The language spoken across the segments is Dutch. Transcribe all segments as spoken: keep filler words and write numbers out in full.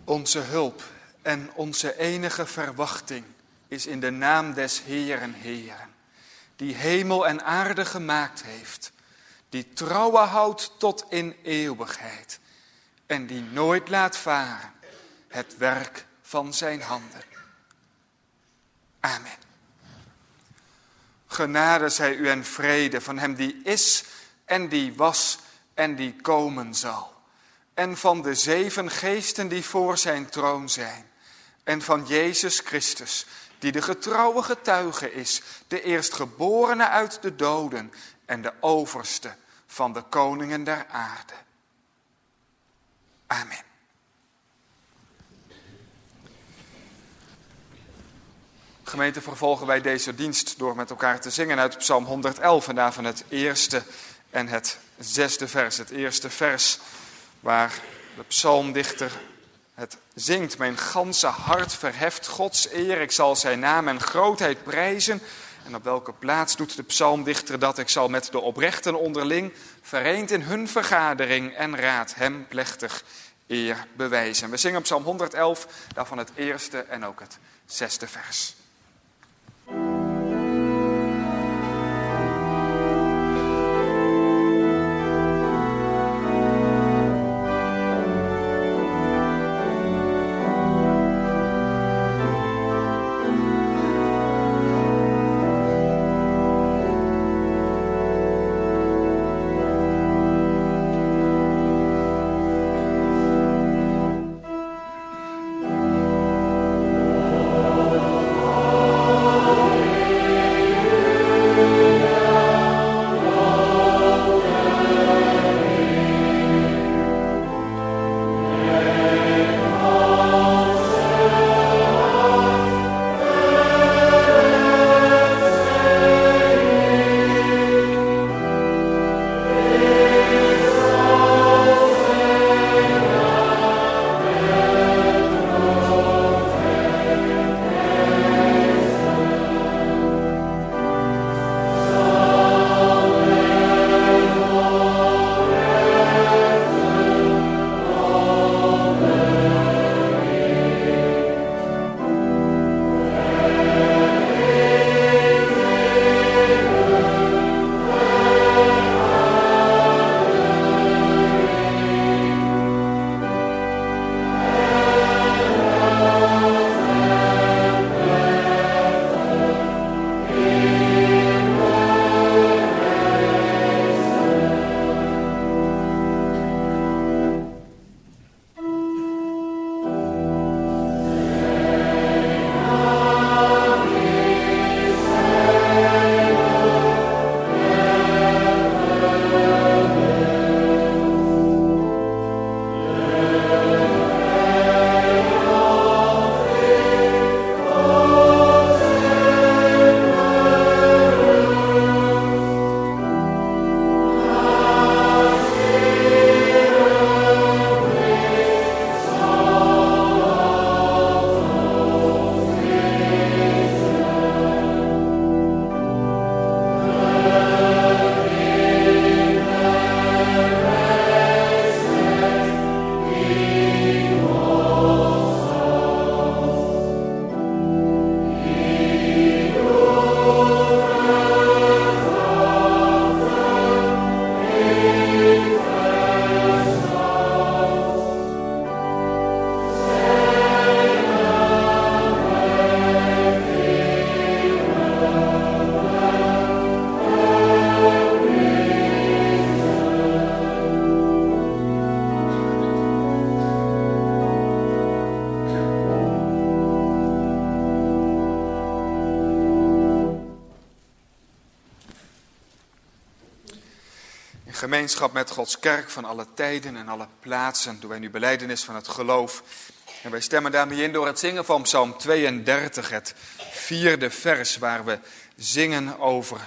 Onze hulp en onze enige verwachting is in de naam des Heeren, Heeren, die hemel en aarde gemaakt heeft, die trouwe houdt tot in eeuwigheid en die nooit laat varen het werk van zijn handen. Amen. Genade zij u en vrede van hem die is en die was en die komen zal. En van de zeven geesten die voor zijn troon zijn. En van Jezus Christus, die de getrouwe getuige is, de eerstgeborene uit de doden en de overste van de koningen der aarde. Amen. Gemeente, vervolgen wij deze dienst door met elkaar te zingen uit Psalm honderd-elf en daarvan het eerste en het zesde vers. Het eerste vers waar de psalmdichter het zingt. Mijn ganse hart verheft Gods eer, ik zal zijn naam en grootheid prijzen. En op welke plaats doet de psalmdichter dat? Ik zal met de oprechten onderling, vereend in hun vergadering en raad, hem plechtig eer bewijzen. We zingen Psalm honderd-elf, daarvan het eerste en ook het zesde vers. Gemeenschap met Gods kerk van alle tijden en alle plaatsen doen wij nu belijdenis van het geloof. En wij stemmen daarmee in door het zingen van Psalm tweeëndertig, het vierde vers, waar we zingen over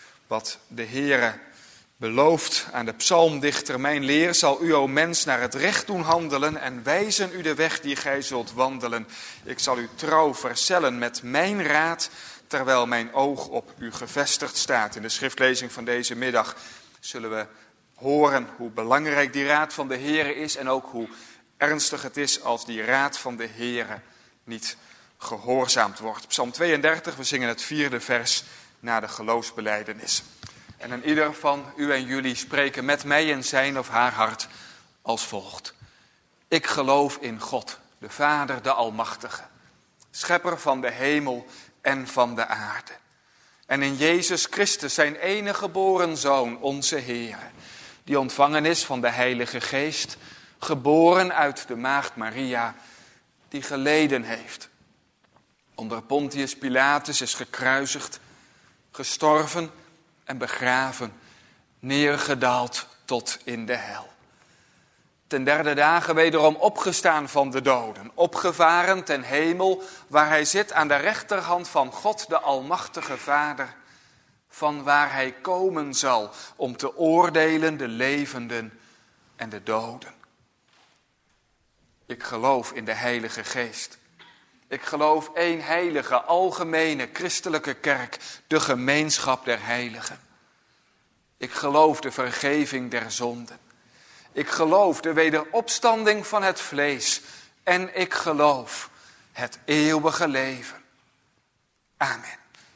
wat de Heere belooft aan de psalmdichter. Mijn leer zal u, o mens, naar het recht doen handelen en wijzen u de weg die gij zult wandelen. Ik zal u trouw verzellen met mijn raad, terwijl mijn oog op u gevestigd staat. In de schriftlezing van deze middag zullen we horen hoe belangrijk die raad van de Heere is en ook hoe ernstig het is als die raad van de Heere niet gehoorzaamd wordt. Psalm tweeëndertig, we zingen het vierde vers na de geloofsbelijdenis. En een ieder van u en jullie spreken met mij in zijn of haar hart als volgt. Ik geloof in God, de Vader, de Almachtige, schepper van de hemel en van de aarde. En in Jezus Christus, zijn enige geboren Zoon, onze Heere, die ontvangen is van de Heilige Geest, geboren uit de maagd Maria, die geleden heeft. Onder Pontius Pilatus is gekruisigd, gestorven en begraven, neergedaald tot in de hel. Ten derde dagen wederom opgestaan van de doden, opgevaren ten hemel, waar hij zit aan de rechterhand van God, de Almachtige Vader, van waar hij komen zal om te oordelen de levenden en de doden. Ik geloof in de Heilige Geest. Ik geloof één heilige, algemene, christelijke kerk, de gemeenschap der heiligen. Ik geloof de vergeving der zonden. Ik geloof de wederopstanding van het vlees. En ik geloof het eeuwige leven. Amen.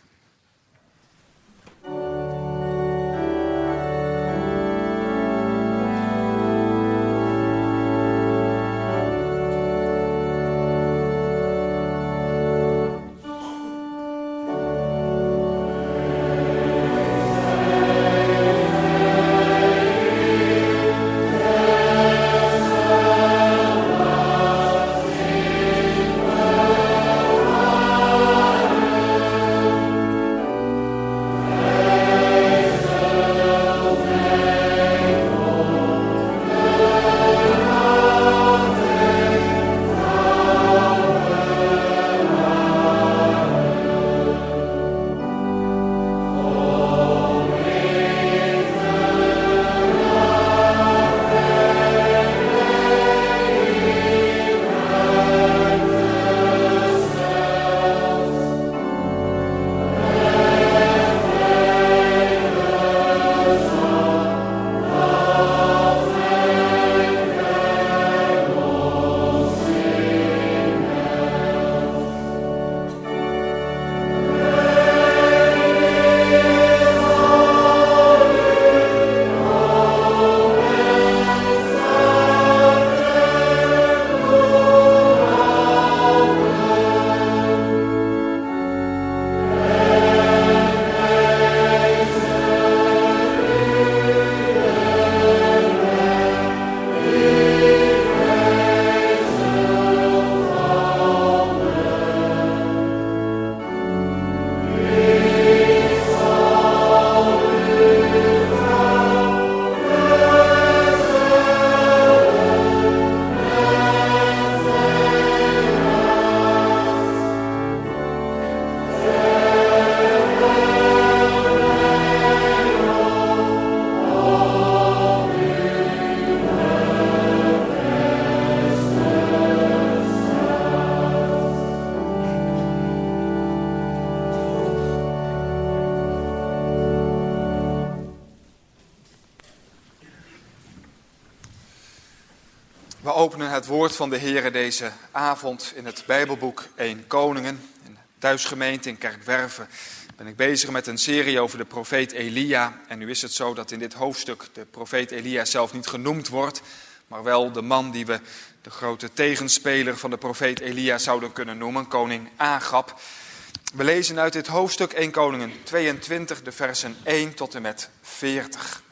We openen het woord van de Heere deze avond in het Bijbelboek één Koningen. In de thuisgemeente in Kerkwerve ben ik bezig met een serie over de profeet Elia. En nu is het zo dat in dit hoofdstuk de profeet Elia zelf niet genoemd wordt, maar wel de man die we de grote tegenspeler van de profeet Elia zouden kunnen noemen, koning Agab. We lezen uit dit hoofdstuk één Koningen tweeëntwintig, de versen één tot en met veertig.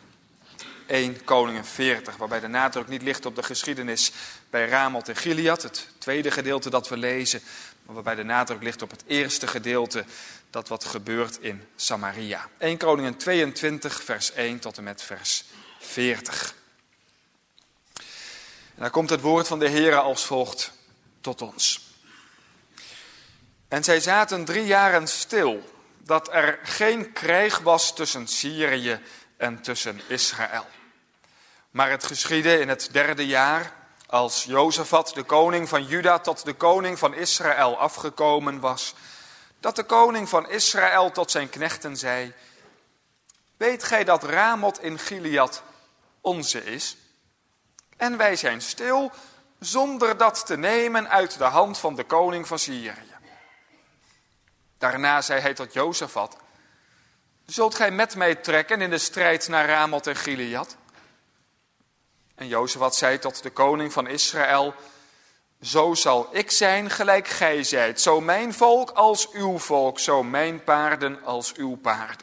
één Koningen veertig, waarbij de nadruk niet ligt op de geschiedenis bij Ramoth en Gilead, het tweede gedeelte dat we lezen, maar waarbij de nadruk ligt op het eerste gedeelte, dat wat gebeurt in Samaria. één Koningen tweeëntwintig, vers één tot en met vers veertig. En daar komt het woord van de Heere als volgt tot ons. En zij zaten drie jaren stil, dat er geen krijg was tussen Syrië en tussen Israël. Maar het geschiedde in het derde jaar, als Jozafat, de koning van Juda, tot de koning van Israël afgekomen was, dat de koning van Israël tot zijn knechten zei: weet gij dat Ramoth in Gilead onze is? En wij zijn stil, zonder dat te nemen uit de hand van de koning van Syrië. Daarna zei hij tot Jozefat, zult gij met mij trekken in de strijd naar Ramoth en Gilead? En Jozefat zei tot de koning van Israël, zo zal ik zijn gelijk gij zijt, zo mijn volk als uw volk, zo mijn paarden als uw paarden.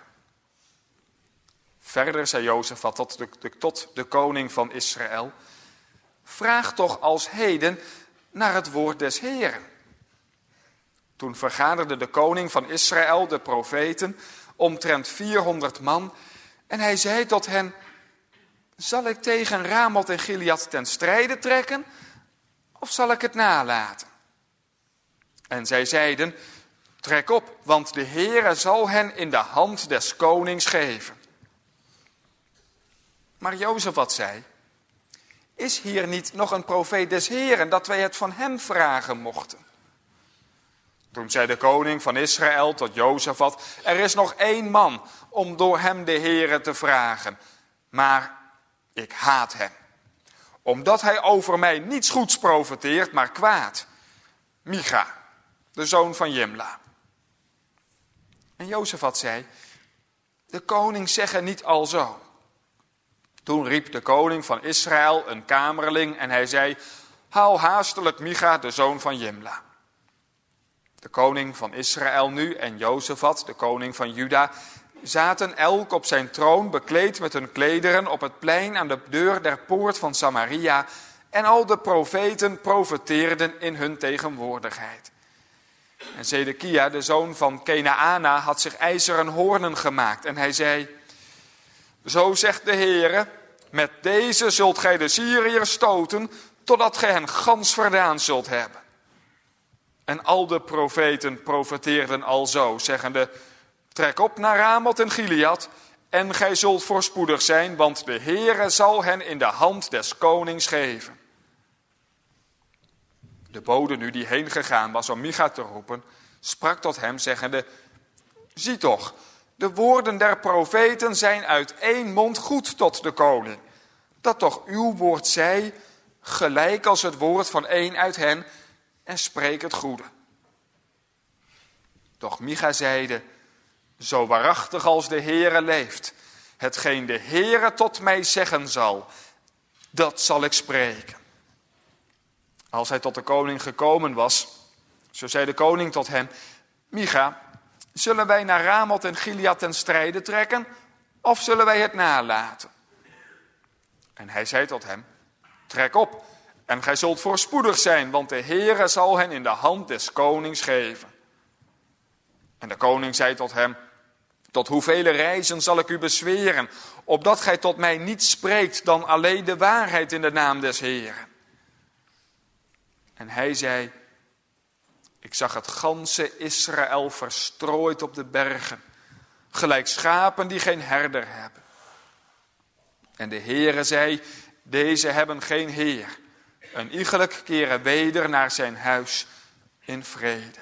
Verder zei Jozefat tot de, de, tot de koning van Israël, vraag toch als heden naar het woord des Heeren. Toen vergaderde de koning van Israël, de profeten, omtrent vierhonderd man, en hij zei tot hen, zal ik tegen Ramoth en Gilead ten strijde trekken, of zal ik het nalaten? En zij zeiden, trek op, want de Heere zal hen in de hand des konings geven. Maar Jozefat zei, is hier niet nog een profeet des Heeren, dat wij het van hem vragen mochten? Toen zei de koning van Israël tot Jozefat, er is nog één man om door hem de Heere te vragen, maar ik haat hem, omdat hij over mij niets goeds profeteert, maar kwaad. Micha, de zoon van Jimla. En Jozefat zei, de koning zegge niet alzo. Toen riep de koning van Israël een kamerling en hij zei, haal haastelijk Micha, de zoon van Jimla. De koning van Israël nu en Jozefat, de koning van Juda, zaten elk op zijn troon bekleed met hun klederen op het plein aan de deur der poort van Samaria, en al de profeten profeteerden in hun tegenwoordigheid. En Zedekia, de zoon van Kenaana, had zich ijzeren hoornen gemaakt en hij zei, zo zegt de Heere, met deze zult gij de Syriërs stoten, totdat gij hen gans verdaan zult hebben. En al de profeten profeteerden alzo, zeggende, trek op naar Ramoth en Gilead, en gij zult voorspoedig zijn, want de Heere zal hen in de hand des konings geven. De bode nu die heen gegaan was om Micha te roepen, sprak tot hem, zeggende, zie toch, de woorden der profeten zijn uit één mond goed tot de koning, dat toch uw woord zij, gelijk als het woord van één uit hen, en spreek het goede. Doch Micha zeide, zo waarachtig als de Heere leeft, hetgeen de Heere tot mij zeggen zal, dat zal ik spreken. Als hij tot de koning gekomen was, zo zei de koning tot hem, Micha, zullen wij naar Ramoth en Gilead ten strijde trekken, of zullen wij het nalaten? En hij zei tot hem, trek op, en gij zult voorspoedig zijn, want de Heere zal hen in de hand des konings geven. En de koning zei tot hem, tot hoevele reizen zal ik u bezweren, opdat gij tot mij niet spreekt dan alleen de waarheid in de naam des Heeren? En hij zei, ik zag het ganse Israël verstrooid op de bergen, gelijk schapen die geen herder hebben. En de Heere zei, deze hebben geen Heer. Een iegelijk keren weder naar zijn huis in vrede.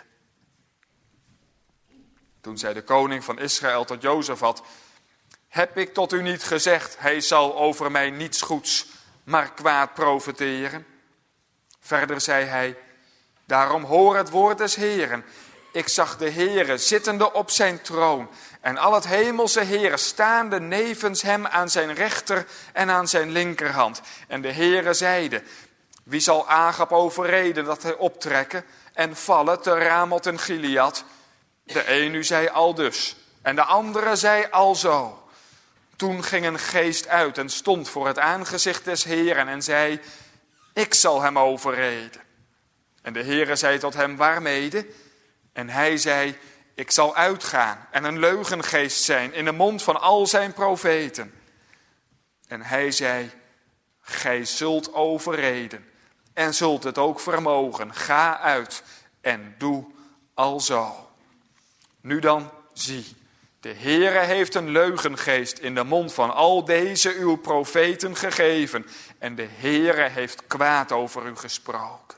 Toen zei de koning van Israël tot Jozefat, heb ik tot u niet gezegd, hij zal over mij niets goeds, maar kwaad profeteren? Verder zei hij, daarom hoor het woord des Heeren. Ik zag de Heere zittende op zijn troon en al het hemelse Heere staande nevens hem aan zijn rechter en aan zijn linkerhand. En de Heere zeide, wie zal Agab overreden dat hij optrekken en vallen te Ramoth en Gilead? De ene zei aldus en de andere zei alzo. Toen ging een geest uit en stond voor het aangezicht des Heeren en zei, ik zal hem overreden. En de Heere zei tot hem, waarmede? En hij zei, ik zal uitgaan en een leugengeest zijn in de mond van al zijn profeten. En hij zei, gij zult overreden en zult het ook vermogen. Ga uit en doe alzo. Nu dan, zie, de Heere heeft een leugengeest in de mond van al deze uw profeten gegeven. En de Heere heeft kwaad over u gesproken.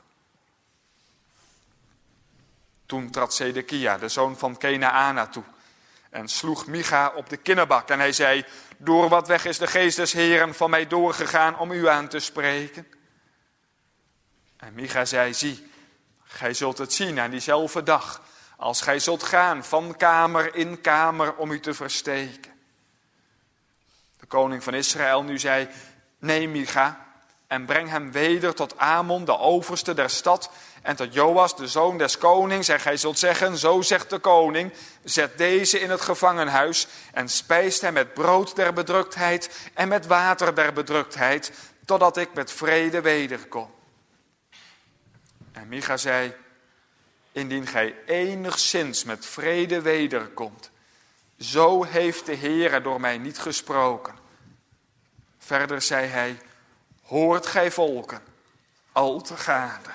Toen trad Zedekia, de zoon van Kenaana, toe en sloeg Micha op de kinnebak. En hij zei, door wat weg is de geest des Heeren van mij doorgegaan om u aan te spreken? En Micha zei, zie, gij zult het zien aan diezelfde dag, als gij zult gaan van kamer in kamer om u te versteken. De koning van Israël nu zei, neem Micha en breng hem weder tot Amon, de overste der stad, en tot Joas, de zoon des konings. En gij zult zeggen, zo zegt de koning, zet deze in het gevangenhuis en spijst hem met brood der bedruktheid en met water der bedruktheid, totdat ik met vrede wederkom. En Micha zei, indien gij enigszins met vrede wederkomt, zo heeft de Heere door mij niet gesproken. Verder zei hij, hoort gij volken, al te gade.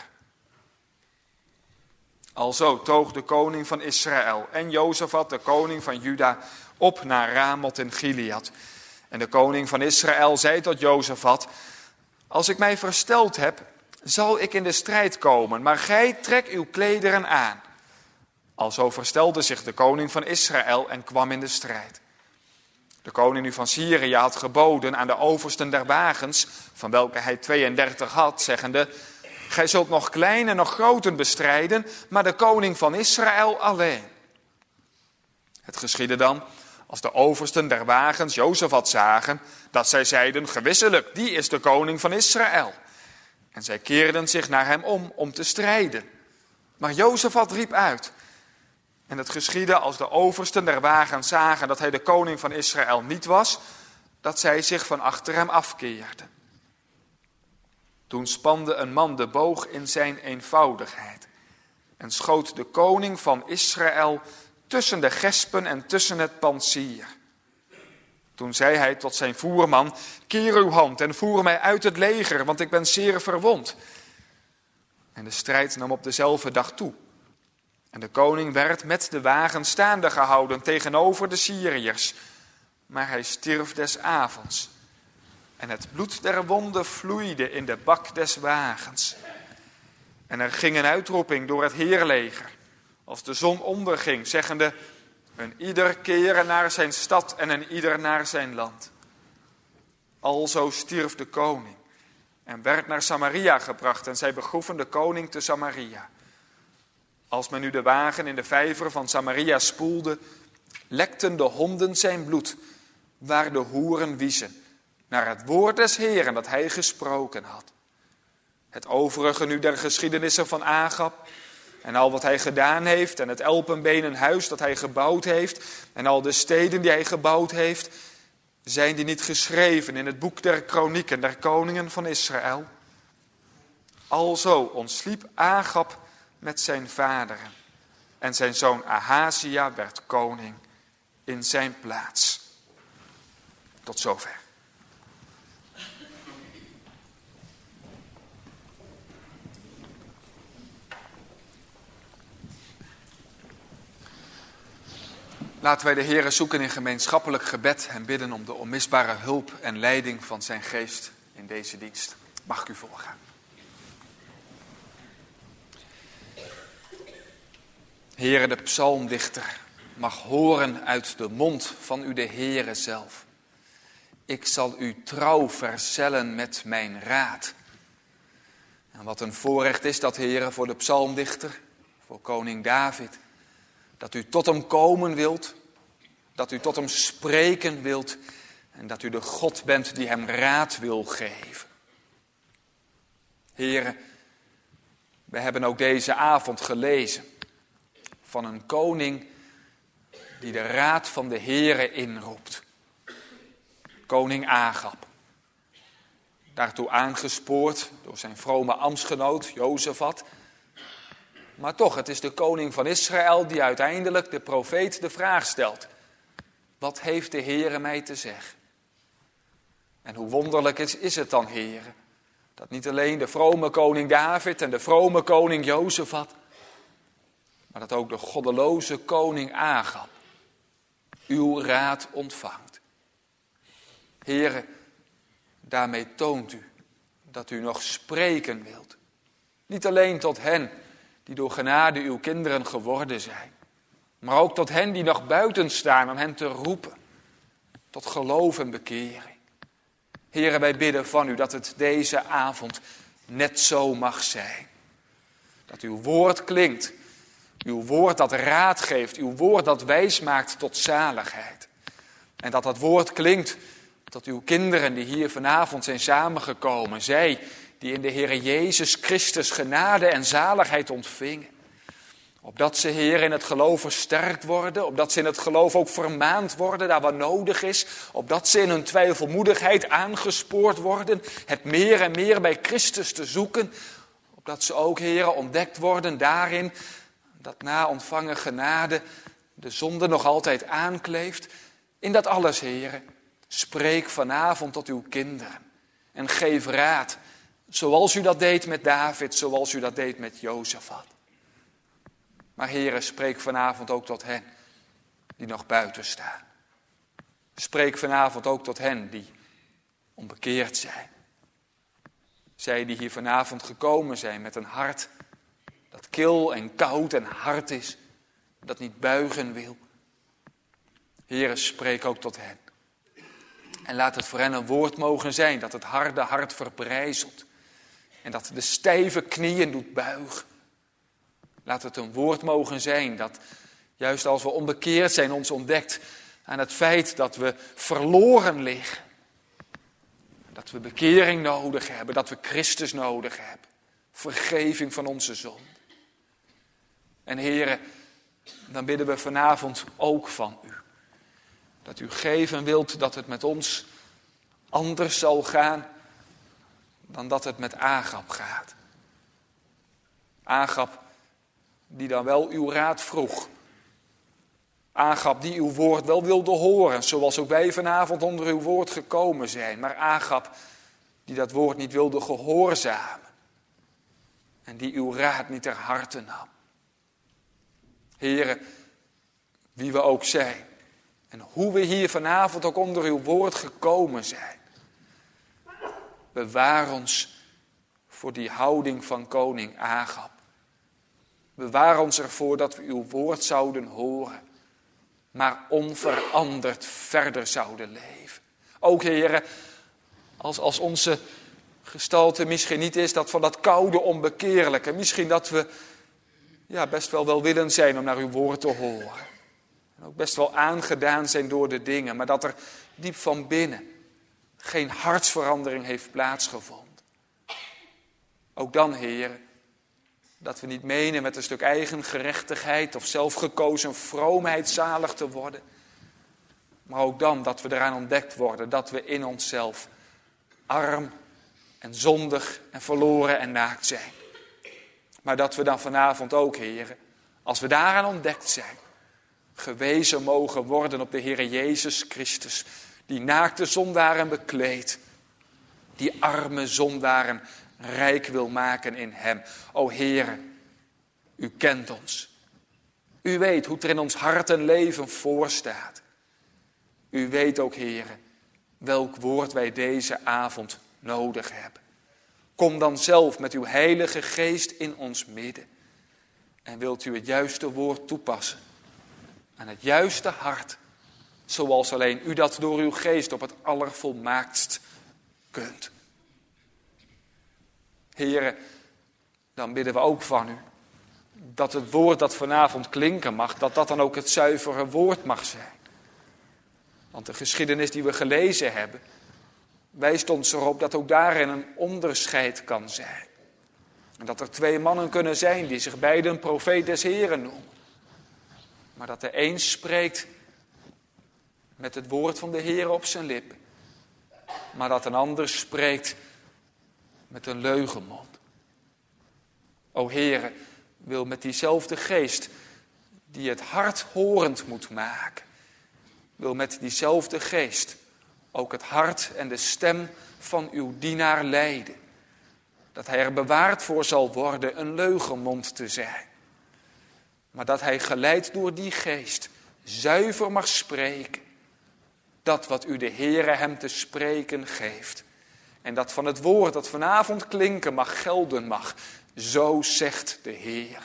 Alzo toog de koning van Israël en Jozafat, de koning van Juda, op naar Ramoth in Gilead. En de koning van Israël zei tot Jozafat, als ik mij versteld heb, zal ik in de strijd komen, maar gij trek uw klederen aan. Alzo verstelde zich de koning van Israël en kwam in de strijd. De koning nu van Syrië had geboden aan de oversten der wagens, van welke hij tweeëndertig had, zeggende, gij zult nog klein en nog groten bestrijden, maar de koning van Israël alleen. Het geschiedde dan, als de oversten der wagens Jozafat zagen, dat zij zeiden, gewisselijk, die is de koning van Israël. En zij keerden zich naar hem om, om te strijden. Maar Jozafat riep uit. En het geschiedde als de oversten der wagens zagen dat hij de koning van Israël niet was, dat zij zich van achter hem afkeerden. Toen spande een man de boog in zijn eenvoudigheid en schoot de koning van Israël tussen de gespen en tussen het pantsier. Toen zei hij tot zijn voerman, keer uw hand en voer mij uit het leger, want ik ben zeer verwond. En de strijd nam op dezelfde dag toe. En de koning werd met de wagen staande gehouden tegenover de Syriërs. Maar hij stierf des avonds. En het bloed der wonden vloeide in de bak des wagens. En er ging een uitroeping door het heerleger, als de zon onderging, zeggende, een ieder keren naar zijn stad en een ieder naar zijn land. Alzo stierf de koning en werd naar Samaria gebracht en zij begroeven de koning te Samaria. Als men nu de wagen in de vijver van Samaria spoelde, lekten de honden zijn bloed, waar de hoeren wiezen, naar het woord des Heeren dat hij gesproken had. Het overige nu der geschiedenissen van Agab, en al wat hij gedaan heeft, en het elpenbenen huis dat hij gebouwd heeft, en al de steden die hij gebouwd heeft, zijn die niet geschreven in het boek der kronieken der koningen van Israël? Alzo ontsliep Agab met zijn vaderen, en zijn zoon Ahazia werd koning in zijn plaats. Tot zover. Laten wij de Heere zoeken in gemeenschappelijk gebed en bidden om de onmisbare hulp en leiding van zijn geest in deze dienst. Mag ik u volgen. Heere, de psalmdichter mag horen uit de mond van u de Heere zelf. Ik zal u trouw verzellen met mijn raad. En wat een voorrecht is dat, Heere, voor de psalmdichter, voor koning David, dat u tot hem komen wilt, dat u tot hem spreken wilt en dat u de God bent die hem raad wil geven. Heere, we hebben ook deze avond gelezen van een koning die de raad van de Heere inroept. Koning Agab. Daartoe aangespoord door zijn vrome ambtsgenoot Jozafat. Maar toch, het is de koning van Israël die uiteindelijk de profeet de vraag stelt. Wat heeft de Heere mij te zeggen? En hoe wonderlijk is, is het dan, Heere, dat niet alleen de vrome koning David en de vrome koning Jozafat, maar dat ook de goddeloze koning Agab uw raad ontvangt. Heere, daarmee toont u dat u nog spreken wilt. Niet alleen tot hen die door genade uw kinderen geworden zijn, maar ook tot hen die nog buiten staan om hen te roepen tot geloof en bekering. Heere, wij bidden van u dat het deze avond net zo mag zijn. Dat uw woord klinkt. Uw woord dat raad geeft. Uw woord dat wijs maakt tot zaligheid. En dat dat woord klinkt tot uw kinderen die hier vanavond zijn samengekomen. Zij die in de Heere Jezus Christus genade en zaligheid ontvingen. Opdat ze, Heer, in het geloof versterkt worden. Opdat ze in het geloof ook vermaand worden, daar wat nodig is. Opdat ze in hun twijfelmoedigheid aangespoord worden. Het meer en meer bij Christus te zoeken. Opdat ze ook, Heer, ontdekt worden daarin dat na ontvangen genade de zonde nog altijd aankleeft. In dat alles, Heer, spreek vanavond tot uw kinderen. En geef raad, zoals u dat deed met David, zoals u dat deed met Jozefat. Maar Heere, spreek vanavond ook tot hen die nog buiten staan. Spreek vanavond ook tot hen die onbekeerd zijn. Zij die hier vanavond gekomen zijn met een hart dat kil en koud en hard is, dat niet buigen wil. Heere, spreek ook tot hen. En laat het voor hen een woord mogen zijn dat het harde hart verbrijzelt. En dat de stijve knieën doet buigen. Laat het een woord mogen zijn dat, juist als we onbekeerd zijn, ons ontdekt aan het feit dat we verloren liggen. Dat we bekering nodig hebben, dat we Christus nodig hebben. Vergeving van onze zonde. En Heere, dan bidden we vanavond ook van u. Dat u geven wilt dat het met ons anders zal gaan dan dat het met Agab gaat. Agab die dan wel uw raad vroeg. Agab die uw woord wel wilde horen, zoals ook wij vanavond onder uw woord gekomen zijn. Maar Agab die dat woord niet wilde gehoorzamen. En die uw raad niet ter harte nam. Heere, wie we ook zijn. En hoe we hier vanavond ook onder uw woord gekomen zijn. Bewaar ons voor die houding van koning Agab. Bewaar ons ervoor dat we uw woord zouden horen. Maar onveranderd verder zouden leven. Ook, Heere, als, als onze gestalte misschien niet is dat van dat koude onbekeerlijke. Misschien dat we ja, best wel welwillend zijn om naar uw woord te horen. En ook best wel aangedaan zijn door de dingen. Maar dat er diep van binnen geen hartsverandering heeft plaatsgevonden. Ook dan, Heer, dat we niet menen met een stuk eigen gerechtigheid of zelfgekozen vroomheid zalig te worden. Maar ook dan dat we eraan ontdekt worden dat we in onszelf arm en zondig en verloren en naakt zijn. Maar dat we dan vanavond ook, Heer, als we daaraan ontdekt zijn, gewezen mogen worden op de Heere Jezus Christus, die naakte zondaren bekleedt, die arme zondaren rijk wil maken in hem. O Heere, u kent ons. U weet hoe het er in ons hart en leven voor staat. U weet ook, Heere, welk woord wij deze avond nodig hebben. Kom dan zelf met uw heilige geest in ons midden. En wilt u het juiste woord toepassen aan het juiste hart, zoals alleen u dat door uw geest op het allervolmaaktst kunt. Heere, dan bidden we ook van u dat het woord dat vanavond klinken mag, dat dat dan ook het zuivere woord mag zijn. Want de geschiedenis die we gelezen hebben, wijst ons erop dat ook daarin een onderscheid kan zijn. En dat er twee mannen kunnen zijn die zich beiden een profeet des Heren noemen. Maar dat de een spreekt met het woord van de Heer op zijn lippen. Maar dat een ander spreekt met een leugenmond. O Heere, wil met diezelfde geest die het hart horend moet maken. Wil met diezelfde geest ook het hart en de stem van uw dienaar leiden. Dat hij er bewaard voor zal worden een leugenmond te zijn. Maar dat hij geleid door die geest zuiver mag spreken. Dat wat u de Heere hem te spreken geeft. En dat van het woord dat vanavond klinken mag, gelden mag. Zo zegt de Heere.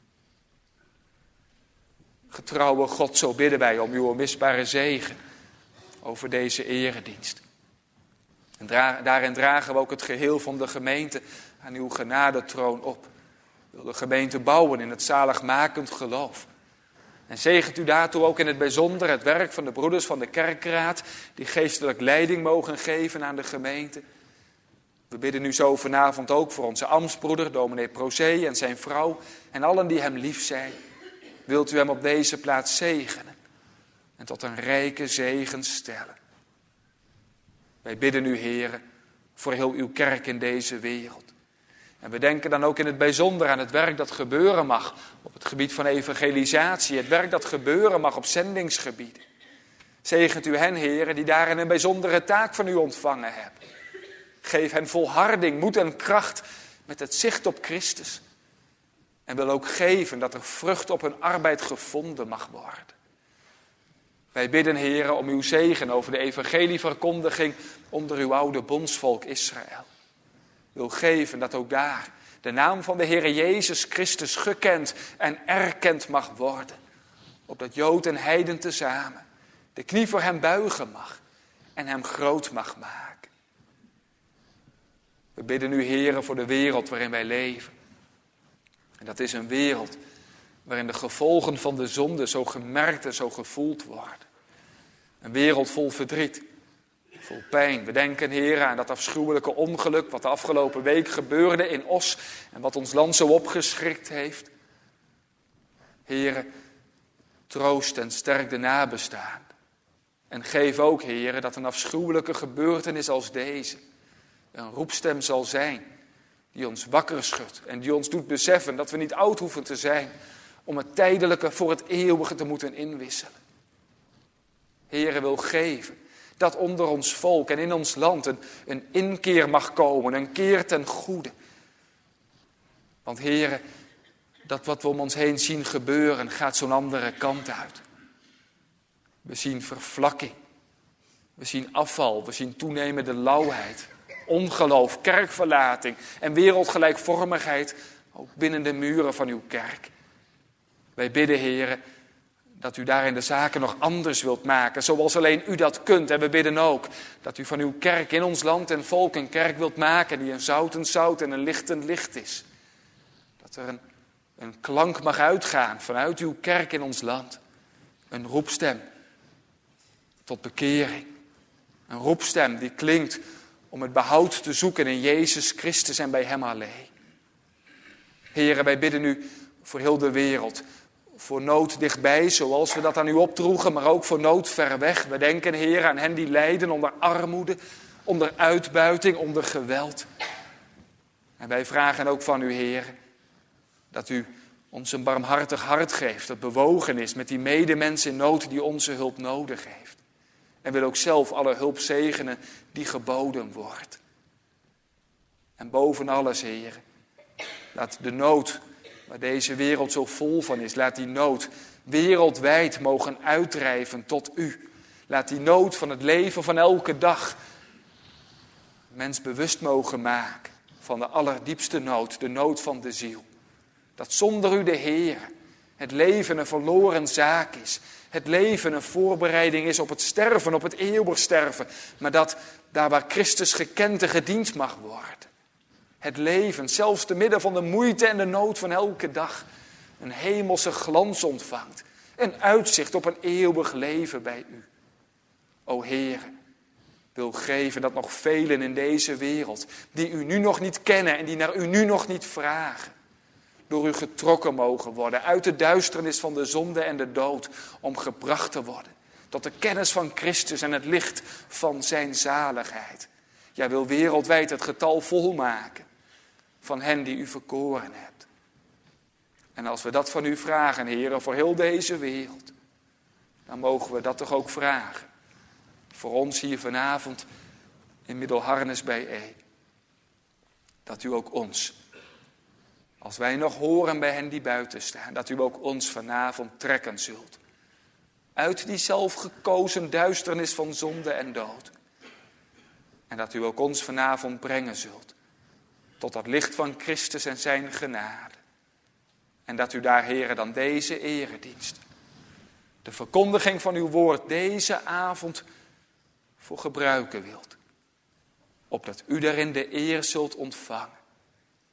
Getrouwe God, zo bidden wij om uw onmisbare zegen over deze eredienst. En dra- daarin dragen we ook het geheel van de gemeente aan uw genadetroon op. Wil de gemeente bouwen in het zaligmakend geloof. En zegent u daartoe ook in het bijzonder het werk van de broeders van de kerkraad, die geestelijk leiding mogen geven aan de gemeente. We bidden u zo vanavond ook voor onze ambtsbroeder, dominee Prozee en zijn vrouw en allen die hem lief zijn. Wilt u hem op deze plaats zegenen en tot een rijke zegen stellen. Wij bidden u, Heere, voor heel uw kerk in deze wereld. En we denken dan ook in het bijzonder aan het werk dat gebeuren mag op het gebied van evangelisatie. Het werk dat gebeuren mag op zendingsgebieden. Zegent u hen, Heere, die daarin een bijzondere taak van u ontvangen hebben. Geef hen volharding, moed en kracht met het zicht op Christus. En wil ook geven dat er vrucht op hun arbeid gevonden mag worden. Wij bidden, Heere, om uw zegen over de evangelieverkondiging onder uw oude bondsvolk Israël. Wil geven dat ook daar de naam van de Heere Jezus Christus gekend en erkend mag worden. Opdat Jood en heiden tezamen de knie voor hem buigen mag en hem groot mag maken. We bidden u, Heere, voor de wereld waarin wij leven. En dat is een wereld waarin de gevolgen van de zonde zo gemerkt en zo gevoeld worden. Een wereld vol verdriet, vol pijn. We denken, Heere, aan dat afschuwelijke ongeluk wat de afgelopen week gebeurde in Os en wat ons land zo opgeschrikt heeft. Heere, troost en sterk de nabestaanden. En geef ook, Heere, dat een afschuwelijke gebeurtenis als deze een roepstem zal zijn die ons wakker schudt en die ons doet beseffen dat we niet oud hoeven te zijn om het tijdelijke voor het eeuwige te moeten inwisselen. Heere, wil geven dat onder ons volk en in ons land een, een inkeer mag komen, een keer ten goede. Want Heere, dat wat we om ons heen zien gebeuren gaat zo'n andere kant uit. We zien vervlakking, we zien afval, we zien toenemende lauwheid, ongeloof, kerkverlating en wereldgelijkvormigheid ook binnen de muren van uw kerk. Wij bidden, Heere, dat u daarin de zaken nog anders wilt maken, zoals alleen u dat kunt. En we bidden ook dat u van uw kerk in ons land en volk een kerk wilt maken die een zoutend zout en een lichtend licht is. Dat er een, een klank mag uitgaan vanuit uw kerk in ons land. Een roepstem tot bekering. Een roepstem die klinkt om het behoud te zoeken in Jezus Christus en bij hem alleen. Heren, wij bidden u voor heel de wereld. Voor nood dichtbij, zoals we dat aan u opdroegen, maar ook voor nood ver weg. We denken, Heer, aan hen die lijden onder armoede, onder uitbuiting, onder geweld. En wij vragen ook van u, Heer, dat u ons een barmhartig hart geeft, dat bewogen is met die medemens in nood die onze hulp nodig heeft. En wil ook zelf alle hulp zegenen die geboden wordt. En boven alles, Heer, laat de nood waar deze wereld zo vol van is, laat die nood wereldwijd mogen uitdrijven tot u. Laat die nood van het leven van elke dag mens bewust mogen maken van de allerdiepste nood, de nood van de ziel. Dat zonder u, de Heer, het leven een verloren zaak is. Het leven een voorbereiding is op het sterven, op het eeuwig sterven. Maar dat daar waar Christus gekend en gediend mag worden. Het leven, zelfs te midden van de moeite en de nood van elke dag, een hemelse glans ontvangt. Een uitzicht op een eeuwig leven bij u. O Heer, wil geven dat nog velen in deze wereld, die u nu nog niet kennen en die naar u nu nog niet vragen, door u getrokken mogen worden uit de duisternis van de zonde en de dood, om gebracht te worden tot de kennis van Christus en het licht van zijn zaligheid. Jij wil wereldwijd het getal volmaken van hen die u verkoren hebt. En als we dat van u vragen, Heer, voor heel deze wereld, dan mogen we dat toch ook vragen. Voor ons hier vanavond in Middelharnis bij E. Dat u ook ons, als wij nog horen bij hen die buiten staan, dat u ook ons vanavond trekken zult. Uit die zelfgekozen duisternis van zonde en dood. En dat u ook ons vanavond brengen zult tot dat licht van Christus en zijn genade. En dat u daar, Heere, dan deze eredienst, de verkondiging van uw woord, deze avond voor gebruiken wilt. Opdat u daarin de eer zult ontvangen.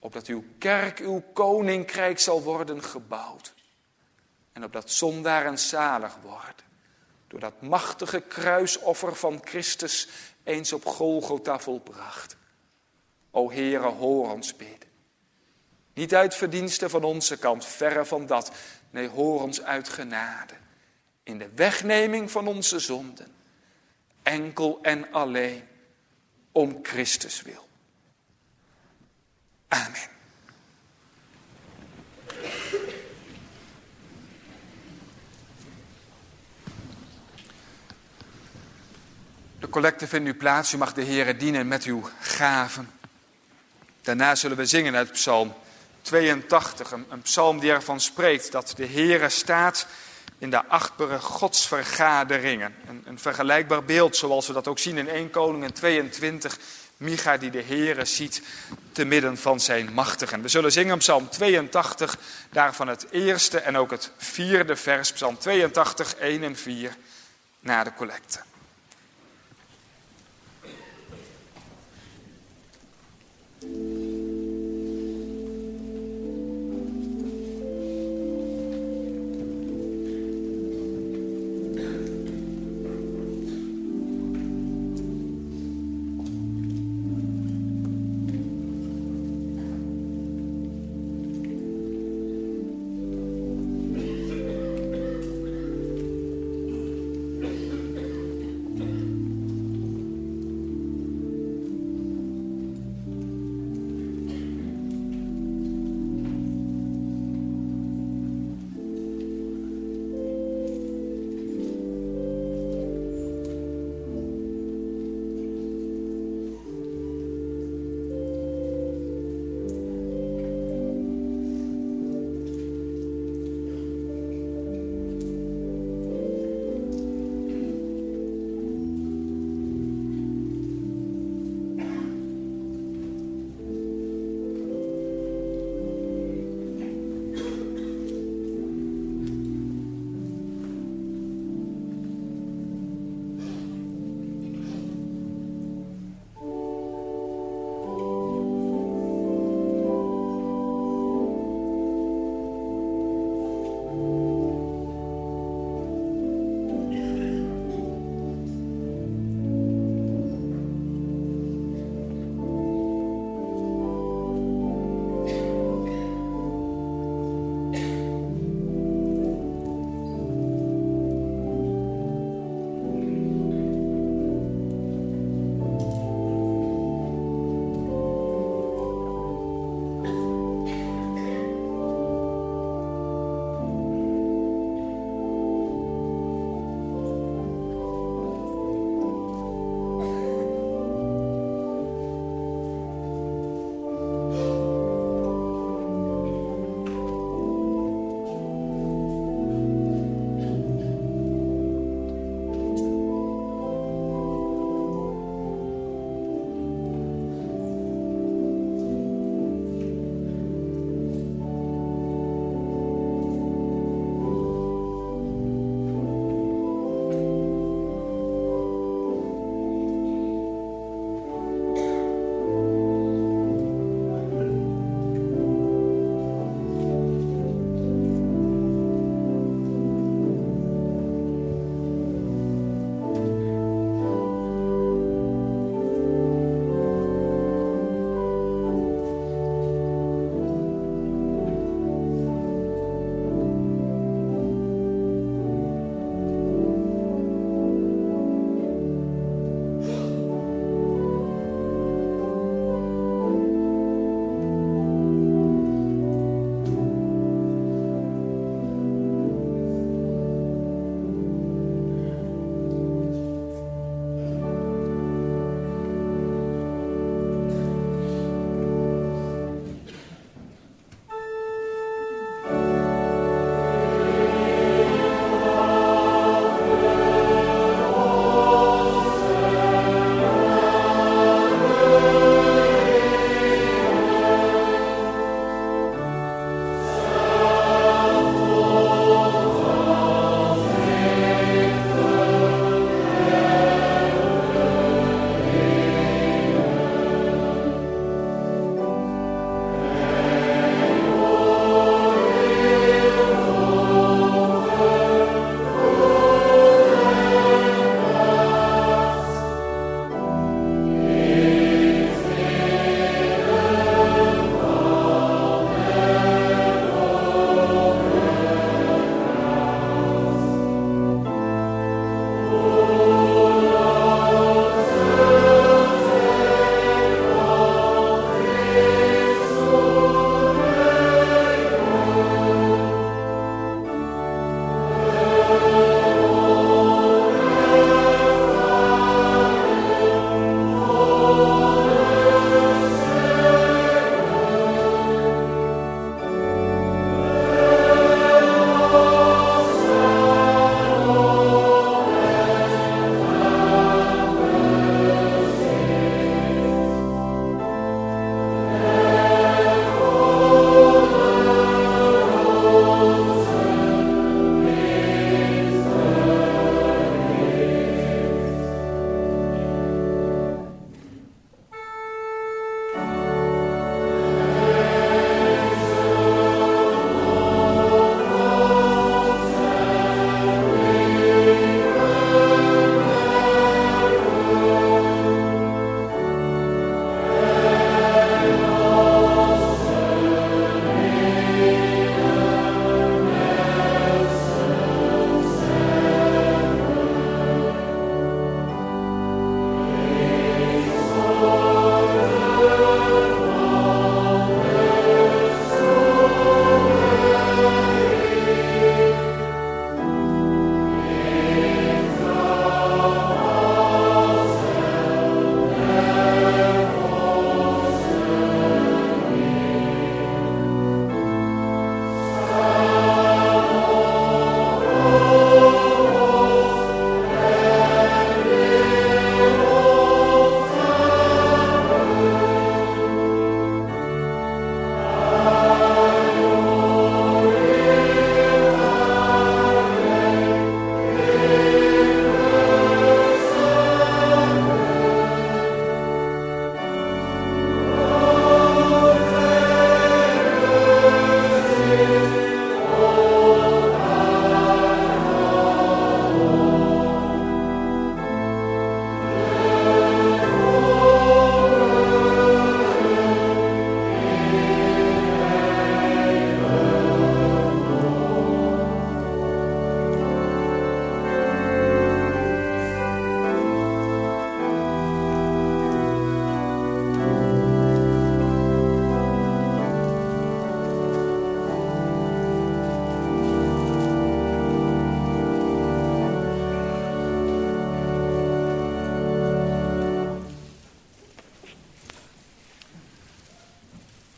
opdat uw kerk, uw koninkrijk zal worden gebouwd. En opdat zondaren zalig worden. Door dat machtige kruisoffer van Christus eens op Golgotha volbracht. O Heere, hoor ons bidden. Niet uit verdiensten van onze kant, verre van dat. Nee, hoor ons uit genade. In de wegneming van onze zonden. Enkel en alleen om Christus wil. Amen. De collecte vindt nu plaats. U mag de Heere dienen met uw gaven. Daarna zullen we zingen uit Psalm tweeëntachtig. Een, een psalm die ervan spreekt dat de Heere staat in de achtbare godsvergaderingen. Een, een vergelijkbaar beeld zoals we dat ook zien in eerste Koningen tweeëntwintig. Micha die de Heere ziet te midden van zijn machtigen. We zullen zingen Psalm tweeëntachtig, daarvan het eerste en ook het vierde vers. Psalm tweeëntachtig, één en vier, na de collecte.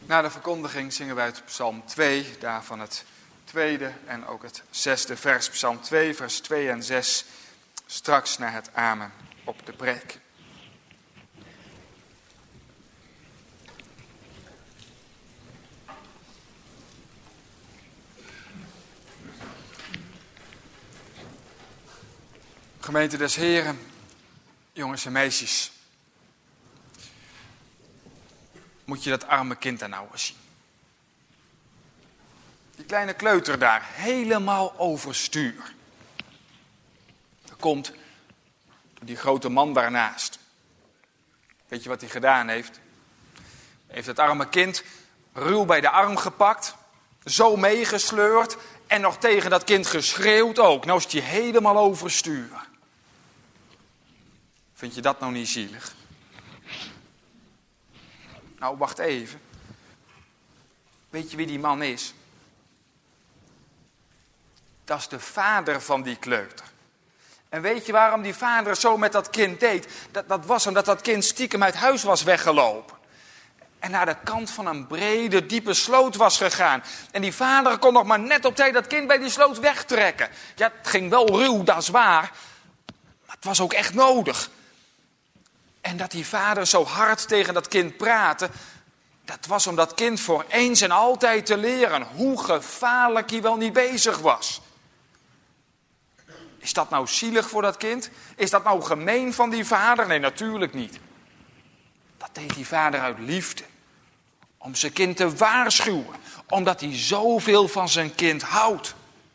Na de verkondiging zingen wij uit Psalm twee, daarvan het tweede en ook het zesde vers. Psalm twee, vers twee en zes, straks na het amen op de preek. Gemeente des Heren, jongens en meisjes. Moet je dat arme kind daar nou eens zien. Die kleine kleuter daar, helemaal overstuur. Er komt die grote man daarnaast. Weet je wat hij gedaan heeft? Hij heeft het arme kind ruw bij de arm gepakt, zo meegesleurd en nog tegen dat kind geschreeuwd ook. Nou is hij helemaal overstuur. Vind je dat nou niet zielig? Nou, wacht even. Weet je wie die man is? Dat is de vader van die kleuter. En weet je waarom die vader zo met dat kind deed? Dat, dat was omdat dat kind stiekem uit huis was weggelopen. En naar de kant van een brede, diepe sloot was gegaan. En die vader kon nog maar net op tijd dat kind bij die sloot wegtrekken. Ja, het ging wel ruw, dat is waar. Maar het was ook echt nodig. En dat die vader zo hard tegen dat kind praatte, dat was om dat kind voor eens en altijd te leren hoe gevaarlijk hij wel niet bezig was. Is dat nou zielig voor dat kind? Is dat nou gemeen van die vader? Nee, natuurlijk niet. Dat deed die vader uit liefde. Om zijn kind te waarschuwen. Omdat hij zoveel van zijn kind houdt.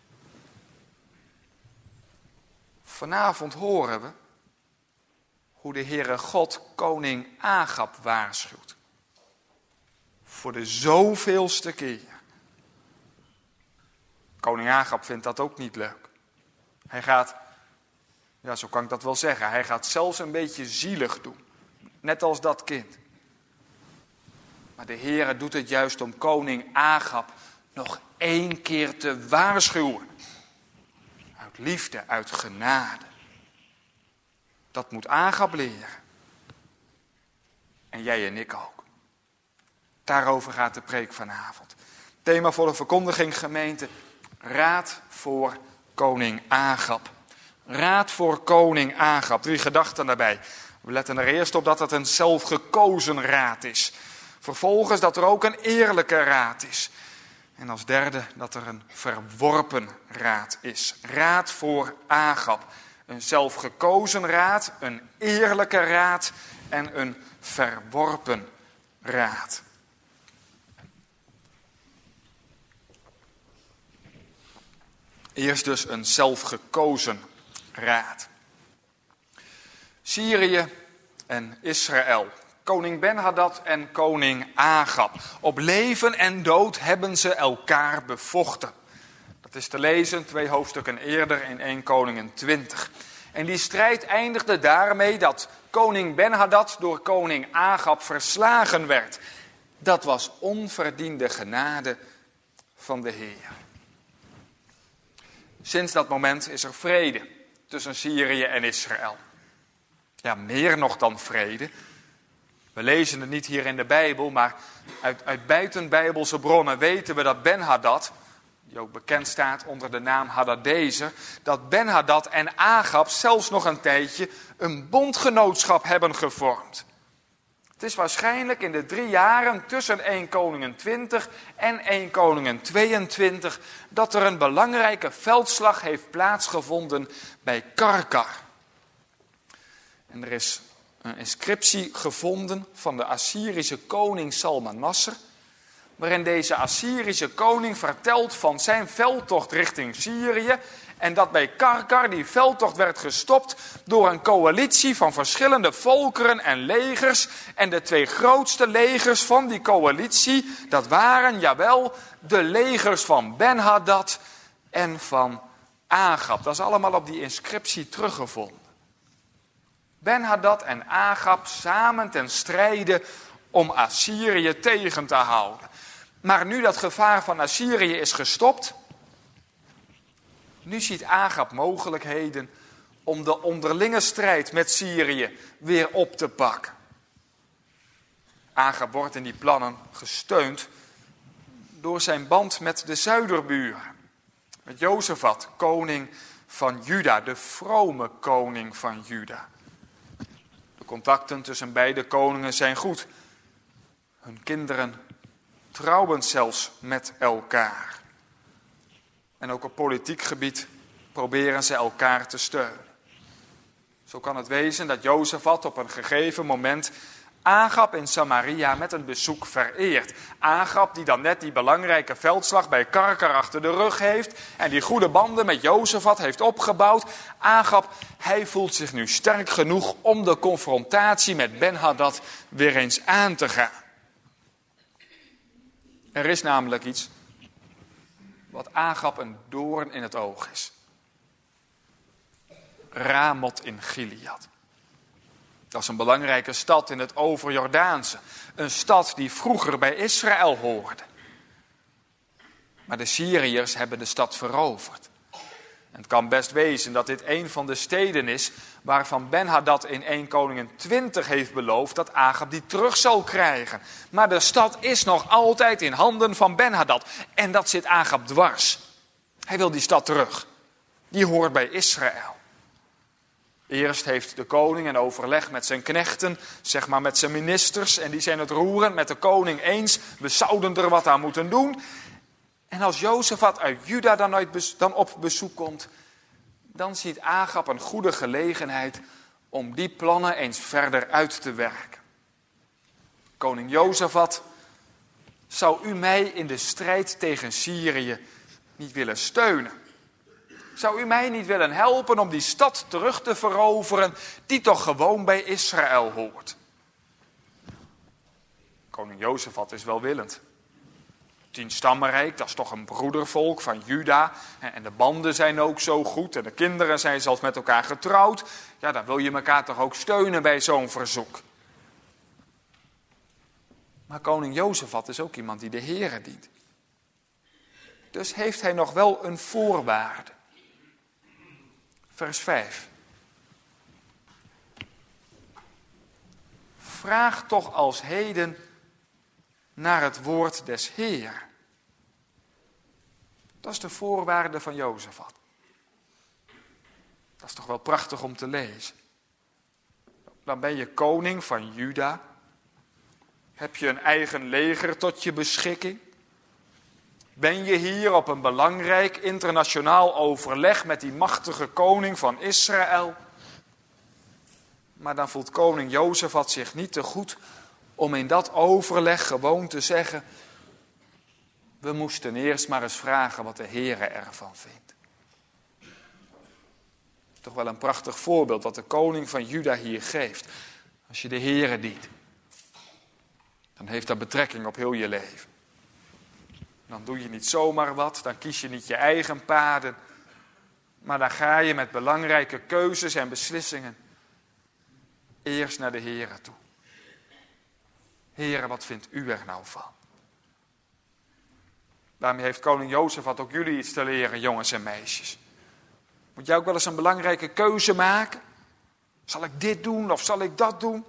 Vanavond horen we hoe de Heere God koning Agab waarschuwt. Voor de zoveelste keer. Koning Agab vindt dat ook niet leuk. Hij gaat, ja zo kan ik dat wel zeggen, hij gaat zelfs een beetje zielig doen. Net als dat kind. Maar de Heere doet het juist om koning Agab nog één keer te waarschuwen. Uit liefde, uit genade. Dat moet Agab leren. En jij en ik ook. Daarover gaat de preek vanavond. Thema voor de verkondiging, gemeente. Raad voor koning Agab. Raad voor koning Agab. Drie gedachten daarbij. We letten er eerst op dat het een zelfgekozen raad is. Vervolgens dat er ook een eerlijke raad is. En als derde dat er een verworpen raad is. Raad voor Agab. Een zelfgekozen raad, een eerlijke raad en een verworpen raad. Eerst dus een zelfgekozen raad. Syrië en Israël. Koning Ben-Hadad en koning Agab. Op leven en dood hebben ze elkaar bevochten. Dat is te lezen twee hoofdstukken eerder in Eerste Koningen twintig. En die strijd eindigde daarmee dat koning Ben-Hadad door koning Agab verslagen werd. Dat was onverdiende genade van de Heer. Sinds dat moment is er vrede tussen Syrië en Israël. Ja, meer nog dan vrede. We lezen het niet hier in de Bijbel, maar uit, uit buitenbijbelse bronnen weten we dat Ben-Hadad, die ook bekend staat onder de naam Hadadezer, dat Ben-Hadad en Agab zelfs nog een tijdje een bondgenootschap hebben gevormd. Het is waarschijnlijk in de drie jaren tussen Eerste Koningen twintig en Eerste Koningen tweeëntwintig dat er een belangrijke veldslag heeft plaatsgevonden bij Karkar. En er is een inscriptie gevonden van de Assyrische koning Salmanasser, waarin deze Assyrische koning vertelt van zijn veldtocht richting Syrië en dat bij Karkar die veldtocht werd gestopt door een coalitie van verschillende volkeren en legers. En de twee grootste legers van die coalitie, dat waren, jawel, de legers van Ben-Hadad en van Agab. Dat is allemaal op die inscriptie teruggevonden. Ben-Hadad en Agab samen ten strijde om Assyrië tegen te houden. Maar nu dat gevaar van Assyrië is gestopt, nu ziet Agab mogelijkheden om de onderlinge strijd met Syrië weer op te pakken. Agab wordt in die plannen gesteund door zijn band met de zuiderburen. Met Jozefat, koning van Juda, de vrome koning van Juda. De contacten tussen beide koningen zijn goed. Hun kinderen trouwen zelfs met elkaar. En ook op politiek gebied proberen ze elkaar te steunen. Zo kan het wezen dat Jozefat op een gegeven moment Agab in Samaria met een bezoek vereert. Agab die dan net die belangrijke veldslag bij Karkar achter de rug heeft en die goede banden met Jozefat heeft opgebouwd. Agab, hij voelt zich nu sterk genoeg om de confrontatie met Ben-Hadad weer eens aan te gaan. Er is namelijk iets wat Agab een doorn in het oog is. Ramot in Gilead. Dat is een belangrijke stad in het overjordaanse. Een stad die vroeger bij Israël hoorde. Maar de Syriërs hebben de stad veroverd. En het kan best wezen dat dit een van de steden is waarvan Ben-Hadad in eerste Koningen twintig heeft beloofd dat Agab die terug zal krijgen. Maar de stad is nog altijd in handen van Ben-Hadad. En dat zit Agab dwars. Hij wil die stad terug. Die hoort bij Israël. Eerst heeft de koning een overleg met zijn knechten, zeg maar met zijn ministers. En die zijn het roerend met de koning eens. We zouden er wat aan moeten doen. En als Jozefat uit Juda dan, uit, dan op bezoek komt, dan ziet Agab een goede gelegenheid om die plannen eens verder uit te werken. Koning Jozefat, zou u mij in de strijd tegen Syrië niet willen steunen? Zou u mij niet willen helpen om die stad terug te veroveren die toch gewoon bij Israël hoort? Koning Jozefat is welwillend. Tien stammenrijk, dat is toch een broedervolk van Juda. En de banden zijn ook zo goed. En de kinderen zijn zelfs met elkaar getrouwd. Ja, dan wil je elkaar toch ook steunen bij zo'n verzoek. Maar koning Jozefat is ook iemand die de Heere dient. Dus heeft hij nog wel een voorwaarde. Vers vijf. Vraag toch als heden naar het woord des Heeren. Dat is de voorwaarde van Jozefat. Dat is toch wel prachtig om te lezen. Dan ben je koning van Juda. Heb je een eigen leger tot je beschikking. Ben je hier op een belangrijk internationaal overleg met die machtige koning van Israël. Maar dan voelt koning Jozefat zich niet te goed om in dat overleg gewoon te zeggen, we moesten eerst maar eens vragen wat de Heere ervan vindt. Toch wel een prachtig voorbeeld wat de koning van Juda hier geeft. Als je de Heere dient, dan heeft dat betrekking op heel je leven. Dan doe je niet zomaar wat, dan kies je niet je eigen paden, maar dan ga je met belangrijke keuzes en beslissingen eerst naar de Heere toe. Heere, wat vindt u er nou van? Daarmee heeft koning Jozefat ook jullie iets te leren, jongens en meisjes. Moet jij ook wel eens een belangrijke keuze maken? Zal ik dit doen of zal ik dat doen?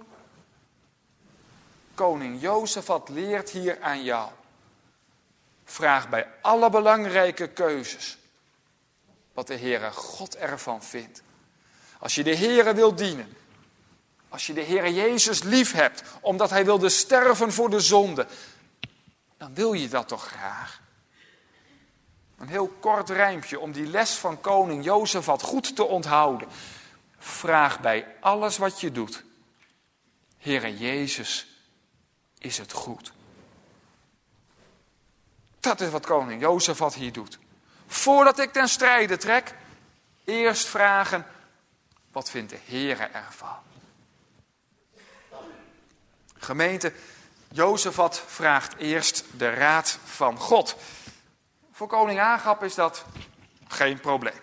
Koning Jozefat leert hier aan jou. Vraag bij alle belangrijke keuzes wat de Heere God ervan vindt. Als je de Heere wil dienen, als je de Heere Jezus lief hebt, omdat hij wilde sterven voor de zonde, dan wil je dat toch graag? Een heel kort rijmpje om die les van koning Jozefat goed te onthouden. Vraag bij alles wat je doet, Heere Jezus, is het goed? Dat is wat koning Jozefat hier doet. Voordat ik ten strijde trek, eerst vragen, wat vindt de Heere ervan? Gemeente, Jozefat vraagt eerst de raad van God. Voor koning Agab is dat geen probleem.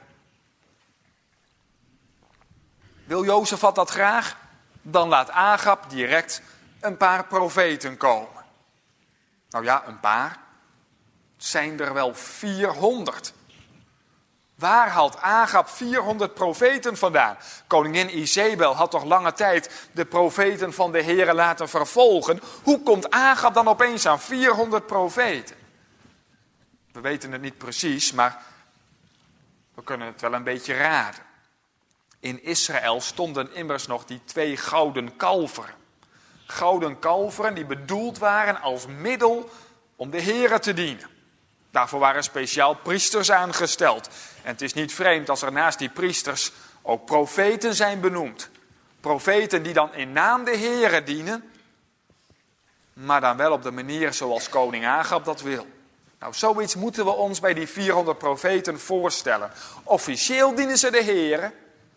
Wil Jozefat dat graag? Dan laat Agab direct een paar profeten komen. Nou ja, een paar. Het zijn er wel vierhonderd. Waar haalt Agab vierhonderd profeten vandaan? Koningin Izebel had toch lange tijd de profeten van de Heere laten vervolgen. Hoe komt Agab dan opeens aan vierhonderd profeten? We weten het niet precies, maar we kunnen het wel een beetje raden. In Israël stonden immers nog die twee gouden kalveren. Gouden kalveren die bedoeld waren als middel om de Heere te dienen. Daarvoor waren speciaal priesters aangesteld. En het is niet vreemd als er naast die priesters ook profeten zijn benoemd. Profeten die dan in naam de Heere dienen, maar dan wel op de manier zoals koning Agab dat wil. Nou, zoiets moeten we ons bij die vierhonderd profeten voorstellen. Officieel dienen ze de Heere,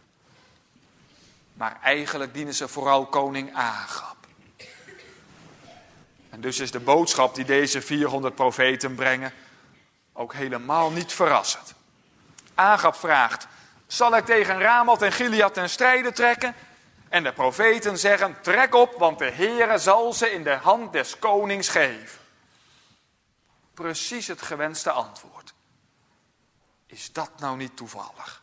maar eigenlijk dienen ze vooral koning Agab. En dus is de boodschap die deze vierhonderd profeten brengen ook helemaal niet verrassend. Agab vraagt, zal ik tegen Ramoth en Gilead ten strijde trekken? En de profeten zeggen, trek op, want de Heere zal ze in de hand des konings geven. Precies het gewenste antwoord. Is dat nou niet toevallig?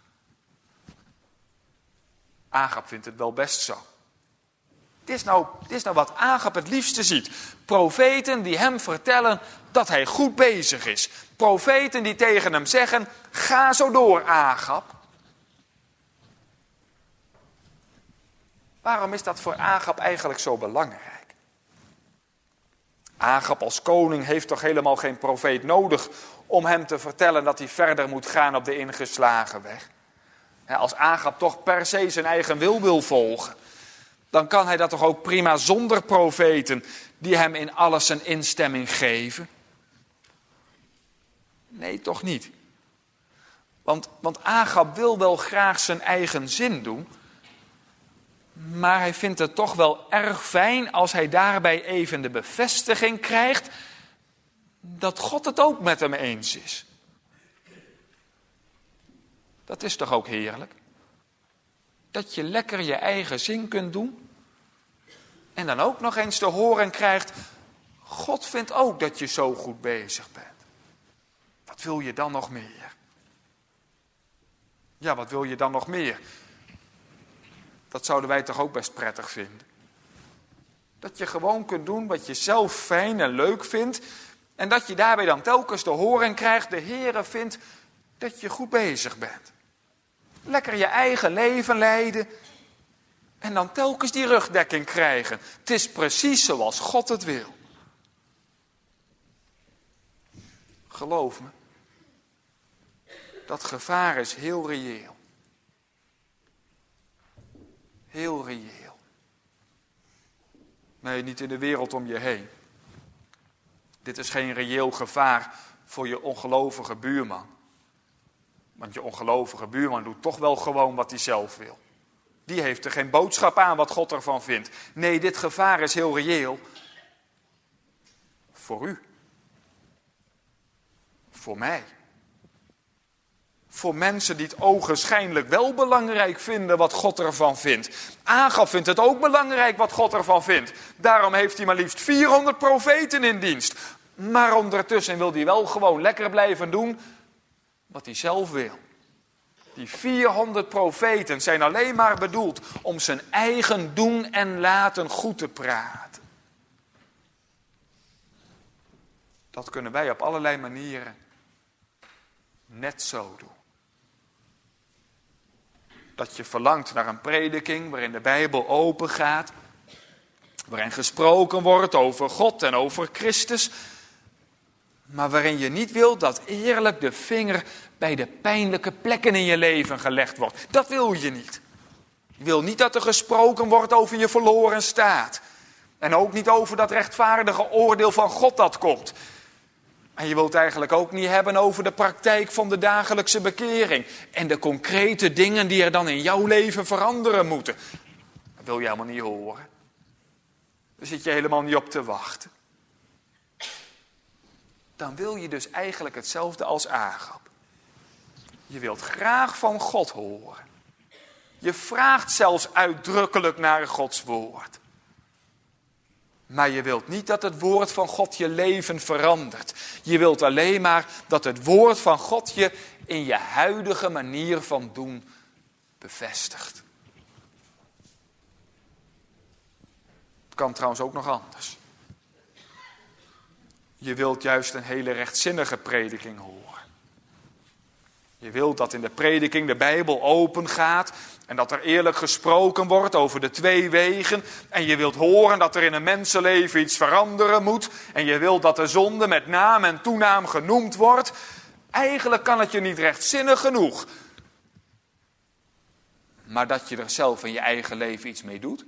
Agab vindt het wel best zo. Dit is, nou, dit is nou wat Agab het liefste ziet. Profeten die hem vertellen dat hij goed bezig is. Profeten die tegen hem zeggen, ga zo door Agab. Waarom is dat voor Agab eigenlijk zo belangrijk? Agab als koning heeft toch helemaal geen profeet nodig om hem te vertellen dat hij verder moet gaan op de ingeslagen weg. Als Agab toch per se zijn eigen wil wil volgen, dan kan hij dat toch ook prima zonder profeten die hem in alles een instemming geven? Nee, toch niet. Want, want Agab wil wel graag zijn eigen zin doen, maar hij vindt het toch wel erg fijn als hij daarbij even de bevestiging krijgt dat God het ook met hem eens is. Dat is toch ook heerlijk? Dat je lekker je eigen zin kunt doen en dan ook nog eens te horen krijgt, God vindt ook dat je zo goed bezig bent. Wat wil je dan nog meer? Ja, wat wil je dan nog meer? Dat zouden wij toch ook best prettig vinden. Dat je gewoon kunt doen wat je zelf fijn en leuk vindt. En dat je daarbij dan telkens te horen krijgt, de Heere vindt dat je goed bezig bent. Lekker je eigen leven leiden. En dan telkens die rugdekking krijgen. Het is precies zoals God het wil. Geloof me. Dat gevaar is heel reëel. Heel reëel. Nee, niet in de wereld om je heen. Dit is geen reëel gevaar voor je ongelovige buurman. Want je ongelovige buurman doet toch wel gewoon wat hij zelf wil. Die heeft er geen boodschap aan wat God ervan vindt. Nee, dit gevaar is heel reëel. Voor u. Voor mij. Voor mensen die het ogenschijnlijk wel belangrijk vinden wat God ervan vindt. Agab vindt het ook belangrijk wat God ervan vindt. Daarom heeft hij maar liefst vierhonderd profeten in dienst. Maar ondertussen wil hij wel gewoon lekker blijven doen wat hij zelf wil. Die vierhonderd profeten zijn alleen maar bedoeld om zijn eigen doen en laten goed te praten. Dat kunnen wij op allerlei manieren net zo doen. Dat je verlangt naar een prediking waarin de Bijbel open gaat, waarin gesproken wordt over God en over Christus, maar waarin je niet wil dat eerlijk de vinger bij de pijnlijke plekken in je leven gelegd wordt. Dat wil je niet. Je wil niet dat er gesproken wordt over je verloren staat. En ook niet over dat rechtvaardige oordeel van God dat komt. En je wilt eigenlijk ook niet hebben over de praktijk van de dagelijkse bekering. En de concrete dingen die er dan in jouw leven veranderen moeten. Dat wil je helemaal niet horen. Daar zit je helemaal niet op te wachten. Dan wil je dus eigenlijk hetzelfde als Agab. Je wilt graag van God horen. Je vraagt zelfs uitdrukkelijk naar Gods woord. Maar je wilt niet dat het woord van God je leven verandert. Je wilt alleen maar dat het woord van God je in je huidige manier van doen bevestigt. Het kan trouwens ook nog anders. Je wilt juist een hele rechtzinnige prediking horen. Je wilt dat in de prediking de Bijbel open gaat en dat er eerlijk gesproken wordt over de twee wegen. En je wilt horen dat er in een mensenleven iets veranderen moet. En je wilt dat de zonde met naam en toenaam genoemd wordt. Eigenlijk kan het je niet rechtzinnig genoeg. Maar dat je er zelf in je eigen leven iets mee doet?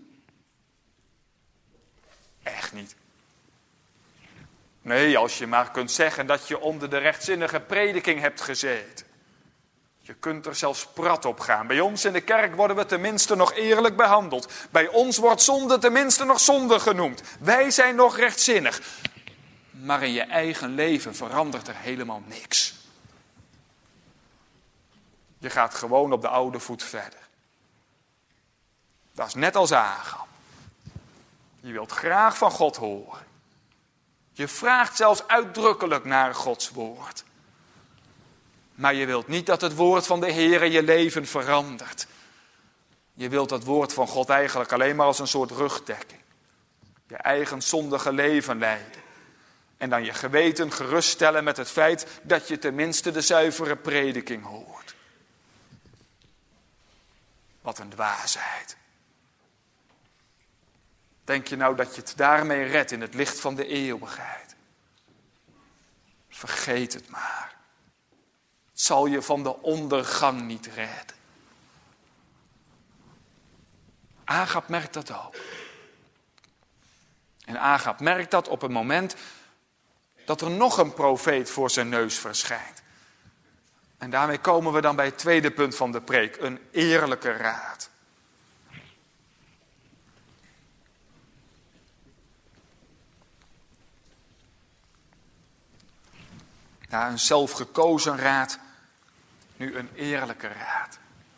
Echt niet. Nee, als je maar kunt zeggen dat je onder de rechtzinnige prediking hebt gezeten. Je kunt er zelfs prat op gaan. Bij ons in de kerk worden we tenminste nog eerlijk behandeld. Bij ons wordt zonde tenminste nog zonde genoemd. Wij zijn nog rechtzinnig. Maar in je eigen leven verandert er helemaal niks. Je gaat gewoon op de oude voet verder. Dat is net als Agam. Je wilt graag van God horen. Je vraagt zelfs uitdrukkelijk naar Gods woord. Maar je wilt niet dat het woord van de Heer je leven verandert. Je wilt dat woord van God eigenlijk alleen maar als een soort rugdekking. Je eigen zondige leven leiden. En dan je geweten geruststellen met het feit dat je tenminste de zuivere prediking hoort. Wat een dwaasheid. Denk je nou dat je het daarmee redt in het licht van de eeuwigheid? Vergeet het maar. Het zal je van de ondergang niet redden. Agab merkt dat ook. En Agab merkt dat op het moment dat er nog een profeet voor zijn neus verschijnt. En daarmee komen we dan bij het tweede punt van de preek. Een eerlijke raad. Na een zelfgekozen raad, nu een eerlijke raad.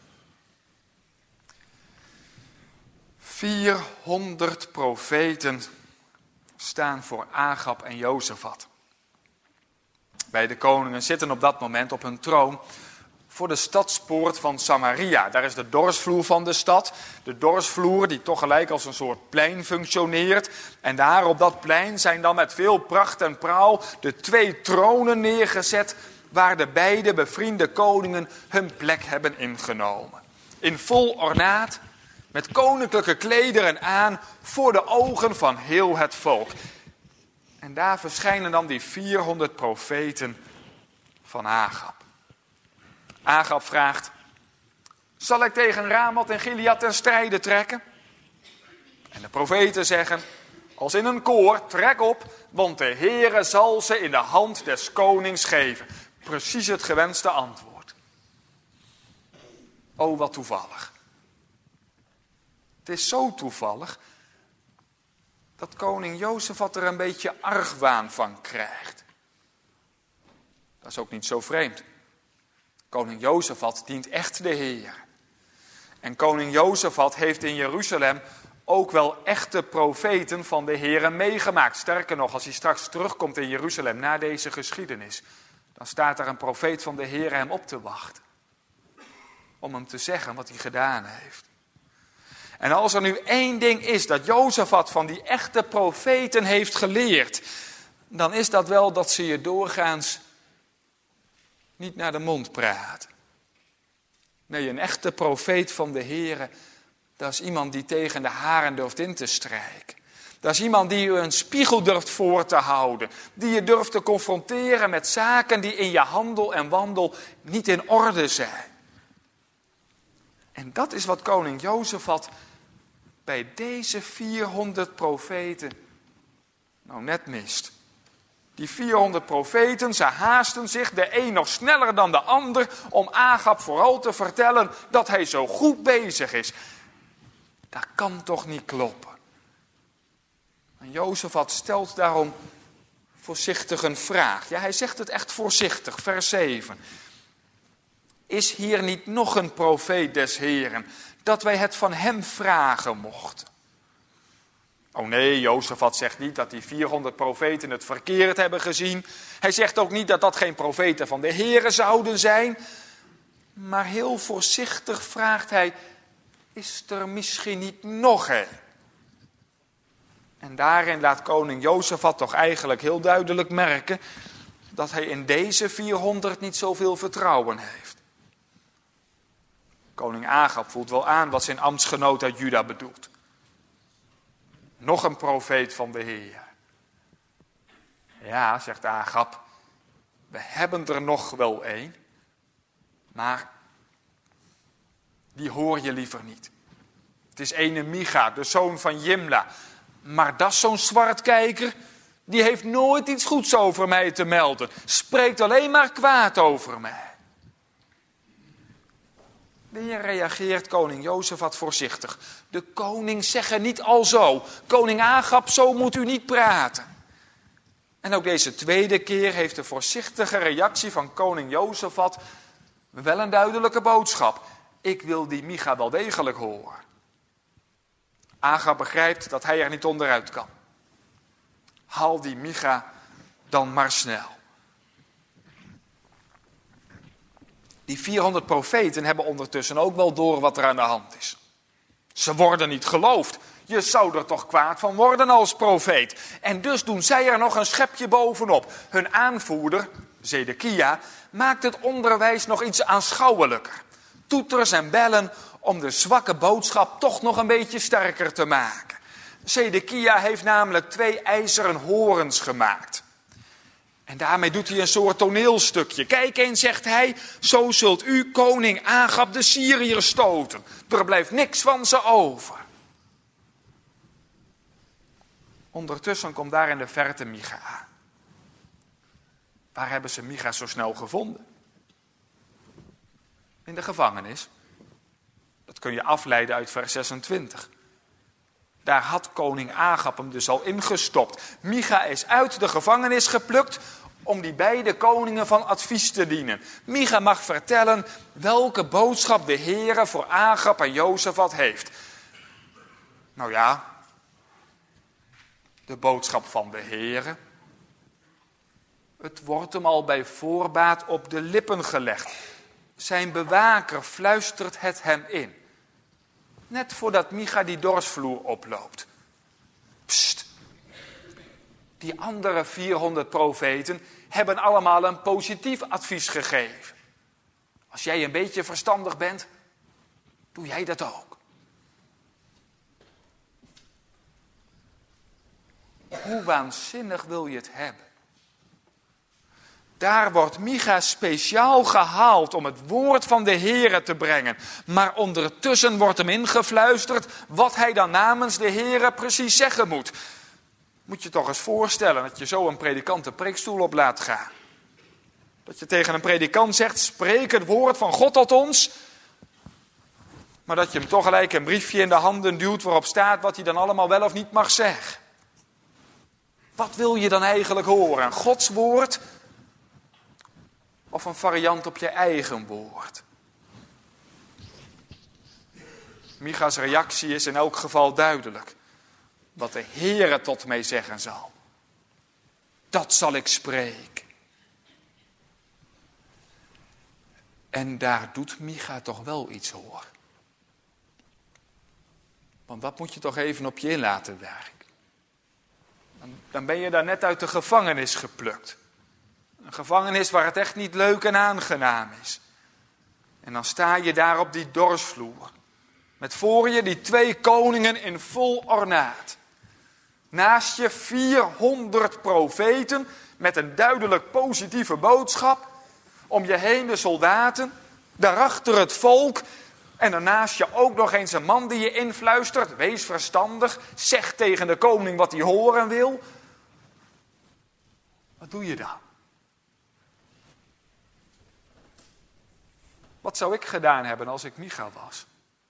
vierhonderd profeten staan voor Agab en Jozefat. Beide koningen zitten op dat moment op hun troon voor de stadspoort van Samaria. Daar is de dorsvloer van de stad. De dorsvloer die toch gelijk als een soort plein functioneert. En daar op dat plein zijn dan met veel pracht en praal de twee tronen neergezet waar de beide bevriende koningen hun plek hebben ingenomen. In vol ornaat, met koninklijke klederen aan, voor de ogen van heel het volk. En daar verschijnen dan die vierhonderd profeten van Agab. Agab vraagt, zal ik tegen Ramat en Gilead ten strijde trekken? En de profeten zeggen, als in een koor, trek op, want de Heere zal ze in de hand des konings geven. Precies het gewenste antwoord. Oh, wat toevallig. Het is zo toevallig dat koning Jozefat er een beetje argwaan van krijgt. Dat is ook niet zo vreemd. Koning Jozefat dient echt de Heer. En koning Jozefat heeft in Jeruzalem ook wel echte profeten van de Heer meegemaakt. Sterker nog, als hij straks terugkomt in Jeruzalem na deze geschiedenis, dan staat er een profeet van de Heer hem op te wachten. Om hem te zeggen wat hij gedaan heeft. En als er nu één ding is dat Jozefat van die echte profeten heeft geleerd, dan is dat wel dat ze je doorgaans niet naar de mond praten. Nee, een echte profeet van de Heere, dat is iemand die tegen de haren durft in te strijken. Dat is iemand die je een spiegel durft voor te houden. Die je durft te confronteren met zaken die in je handel en wandel niet in orde zijn. En dat is wat koning Jozefat bij deze vierhonderd profeten nou net mist. Die vierhonderd profeten, ze haasten zich, de een nog sneller dan de ander, om Agab vooral te vertellen dat hij zo goed bezig is. Dat kan toch niet kloppen. En Jozefat stelt daarom voorzichtig een vraag. Ja, hij zegt het echt voorzichtig, vers zeven. Is hier niet nog een profeet des Heren, dat wij het van hem vragen mochten? Oh nee, Jozefat zegt niet dat die vierhonderd profeten het verkeerd hebben gezien. Hij zegt ook niet dat dat geen profeten van de Here zouden zijn. Maar heel voorzichtig vraagt hij, is er misschien niet nog een? En daarin laat koning Jozefat toch eigenlijk heel duidelijk merken dat hij in deze vierhonderd niet zoveel vertrouwen heeft. Koning Agab voelt wel aan wat zijn ambtsgenoot uit Juda bedoelt. Nog een profeet van de Heer. Ja, zegt Agab, we hebben er nog wel één, maar die hoor je liever niet. Het is ene Micha, de zoon van Jimla. Maar dat is zo'n zwartkijker, die heeft nooit iets goeds over mij te melden. Spreekt alleen maar kwaad over mij. De Heer reageert koning Jozefat voorzichtig. De koning zegt niet al zo. Koning Agab, zo moet u niet praten. En ook deze tweede keer heeft de voorzichtige reactie van koning Jozefat wel een duidelijke boodschap. Ik wil die Micha wel degelijk horen. Agab begrijpt dat hij er niet onderuit kan. Haal die Micha dan maar snel. Die vierhonderd profeten hebben ondertussen ook wel door wat er aan de hand is. Ze worden niet geloofd. Je zou er toch kwaad van worden als profeet. En dus doen zij er nog een schepje bovenop. Hun aanvoerder, Zedekia, maakt het onderwijs nog iets aanschouwelijker. Toeters en bellen om de zwakke boodschap toch nog een beetje sterker te maken. Zedekia heeft namelijk twee ijzeren horens gemaakt. En daarmee doet hij een soort toneelstukje. Kijk eens, zegt hij, zo zult u koning Agab de Syriërs stoten. Er blijft niks van ze over. Ondertussen komt daar in de verte Micha aan. Waar hebben ze Micha zo snel gevonden? In de gevangenis. Dat kun je afleiden uit vers zesentwintig. Daar had koning Agab hem dus al ingestopt. Micha is uit de gevangenis geplukt om die beide koningen van advies te dienen. Micha mag vertellen welke boodschap de Heere voor Agab en Jozefat heeft. Nou ja, de boodschap van de Heere. Het wordt hem al bij voorbaat op de lippen gelegd. Zijn bewaker fluistert het hem in. Net voordat Micha die dorsvloer oploopt. Pst. Die andere vierhonderd profeten hebben allemaal een positief advies gegeven. Als jij een beetje verstandig bent, doe jij dat ook. Hoe waanzinnig wil je het hebben? Daar wordt Micha speciaal gehaald om het woord van de Heere te brengen. Maar ondertussen wordt hem ingefluisterd wat hij dan namens de Heere precies zeggen moet. Moet je toch eens voorstellen dat je zo een predikant de preekstoel op laat gaan. Dat je tegen een predikant zegt, spreek het woord van God tot ons. Maar dat je hem toch gelijk een briefje in de handen duwt waarop staat wat hij dan allemaal wel of niet mag zeggen. Wat wil je dan eigenlijk horen? Gods woord? Of een variant op je eigen woord? Micha's reactie is in elk geval duidelijk. Wat de Heere tot mij zeggen zal. Dat zal ik spreken. En daar doet Micha toch wel iets hoor. Want dat moet je toch even op je in laten werken. Dan ben je daar net uit de gevangenis geplukt. Een gevangenis waar het echt niet leuk en aangenaam is. En dan sta je daar op die dorsvloer. Met voor je die twee koningen in vol ornaat. Naast je vierhonderd profeten met een duidelijk positieve boodschap. Om je heen de soldaten. Daarachter het volk. En daarnaast je ook nog eens een man die je influistert. Wees verstandig. Zeg tegen de koning wat hij horen wil. Wat doe je dan? Wat zou ik gedaan hebben als ik Micha was?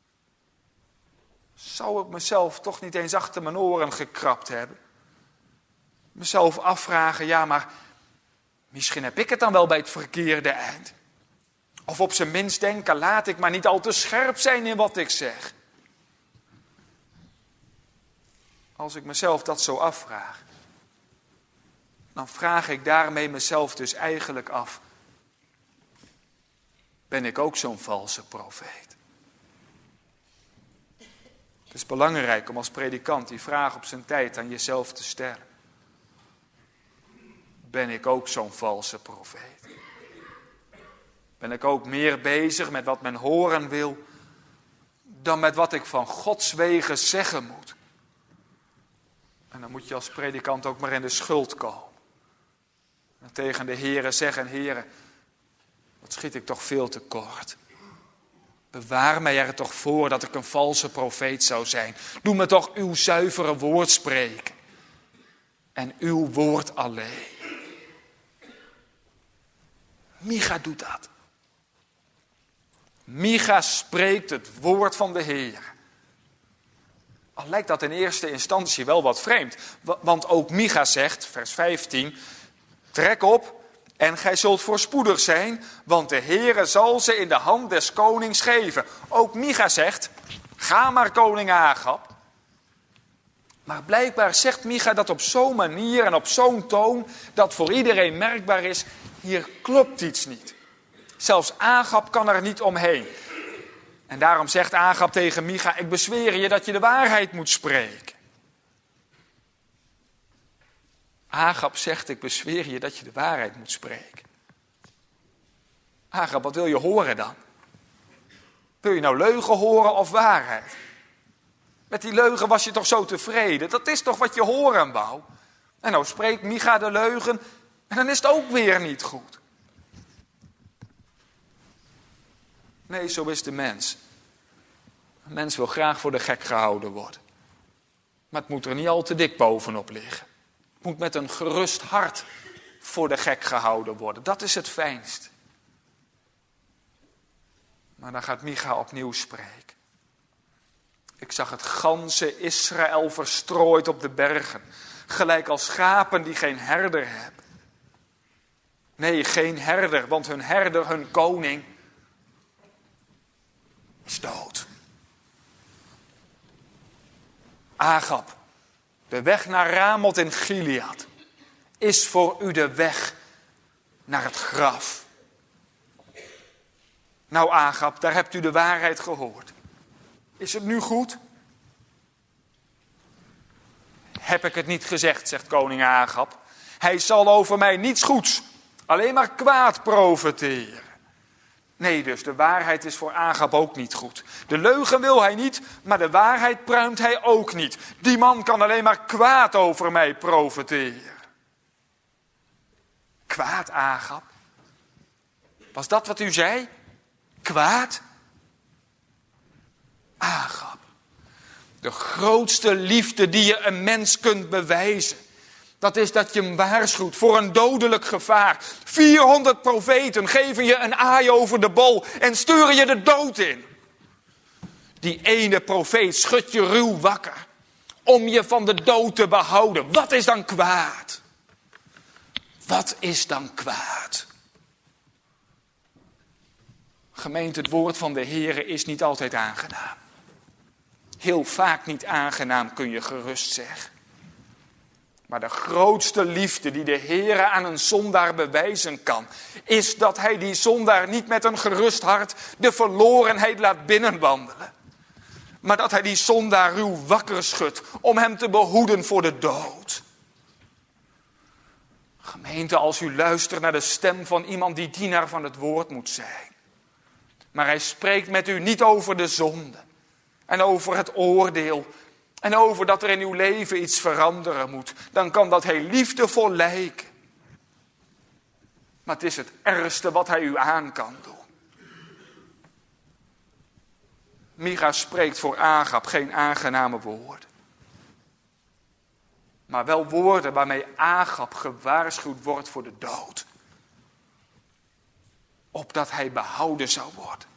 Zou ik mezelf toch niet eens achter mijn oren gekrapt hebben? Mezelf afvragen, ja maar misschien heb ik het dan wel bij het verkeerde eind. Of op zijn minst denken, laat ik maar niet al te scherp zijn in wat ik zeg. Als ik mezelf dat zo afvraag, dan vraag ik daarmee mezelf dus eigenlijk af: ben ik ook zo'n valse profeet? Het is belangrijk om als predikant die vraag op zijn tijd aan jezelf te stellen. Ben ik ook zo'n valse profeet? Ben ik ook meer bezig met wat men horen wil dan met wat ik van Gods wegen zeggen moet? En dan moet je als predikant ook maar in de schuld komen. En tegen de Heere zeggen: Heere, wat schiet ik toch veel te kort. Bewaar mij er toch voor dat ik een valse profeet zou zijn. Doe me toch uw zuivere woord spreken. En uw woord alleen. Micha doet dat. Micha spreekt het woord van de Heer. Al lijkt dat in eerste instantie wel wat vreemd. Want ook Micha zegt, vers vijftien... Trek op en gij zult voorspoedig zijn, want de Heere zal ze in de hand des konings geven. Ook Micha zegt: ga maar, koning Agab. Maar blijkbaar zegt Micha dat op zo'n manier en op zo'n toon dat voor iedereen merkbaar is: hier klopt iets niet. Zelfs Agab kan er niet omheen. En daarom zegt Agab tegen Micha: ik bezweer je dat je de waarheid moet spreken. Agab zegt: ik bezweer je dat je de waarheid moet spreken. Agab, wat wil je horen dan? Wil je nou leugen horen of waarheid? Met die leugen was je toch zo tevreden? Dat is toch wat je horen wou? En nou spreekt Micha de leugen en dan is het ook weer niet goed. Nee, zo is de mens. Een mens wil graag voor de gek gehouden worden. Maar het moet er niet al te dik bovenop liggen. Het moet met een gerust hart voor de gek gehouden worden. Dat is het fijnst. Maar dan gaat Micha opnieuw spreken. Ik zag het ganse Israël verstrooid op de bergen. Gelijk als schapen die geen herder hebben. Nee, geen herder, want hun herder, hun koning, is dood. Agab, de weg naar Ramoth in Gilead is voor u de weg naar het graf. Nou Agab, daar hebt u de waarheid gehoord. Is het nu goed? Heb ik het niet gezegd, zegt koning Agab. Hij zal over mij niets goeds, alleen maar kwaad profeteren. Nee, dus de waarheid is voor Agab ook niet goed. De leugen wil hij niet, maar de waarheid pruimt hij ook niet. Die man kan alleen maar kwaad over mij profeteren. Kwaad, Agab? Was dat wat u zei? Kwaad? Agab, de grootste liefde die je een mens kunt bewijzen, dat is dat je hem waarschuwt voor een dodelijk gevaar. vierhonderd profeten geven je een aai over de bol en sturen je de dood in. Die ene profeet schudt je ruw wakker om je van de dood te behouden. Wat is dan kwaad? Wat is dan kwaad? Gemeente, het woord van de Heere is niet altijd aangenaam. Heel vaak niet aangenaam, kun je gerust zeggen. Maar de grootste liefde die de Heere aan een zondaar bewijzen kan, is dat hij die zondaar niet met een gerust hart de verlorenheid laat binnenwandelen. Maar dat hij die zondaar ruw wakker schudt om hem te behoeden voor de dood. Gemeente, als u luistert naar de stem van iemand die dienaar van het woord moet zijn. Maar hij spreekt met u niet over de zonde. En over het oordeel. En over dat er in uw leven iets veranderen moet. Dan kan dat heel liefdevol lijken. Maar het is het ergste wat hij u aan kan doen. Micha spreekt voor Agab geen aangename woorden. Maar wel woorden waarmee Agab gewaarschuwd wordt voor de dood. Opdat hij behouden zou worden.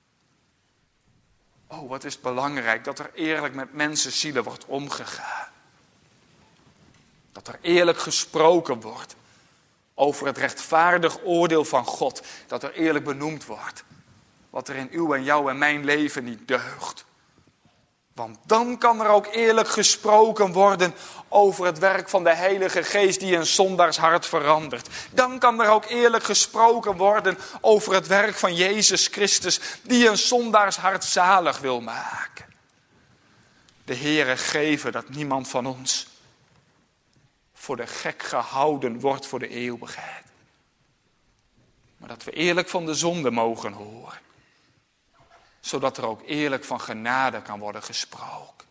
Oh, wat is het belangrijk dat er eerlijk met mensenzielen wordt omgegaan. Dat er eerlijk gesproken wordt over het rechtvaardig oordeel van God. Dat er eerlijk benoemd wordt wat er in uw en jouw en mijn leven niet deugt. Want dan kan er ook eerlijk gesproken worden over het werk van de Heilige Geest die een zondaars hart verandert. Dan kan er ook eerlijk gesproken worden over het werk van Jezus Christus die een zondaars hart zalig wil maken. De Heere geven dat niemand van ons voor de gek gehouden wordt voor de eeuwigheid. Maar dat we eerlijk van de zonde mogen horen. Zodat er ook eerlijk van genade kan worden gesproken.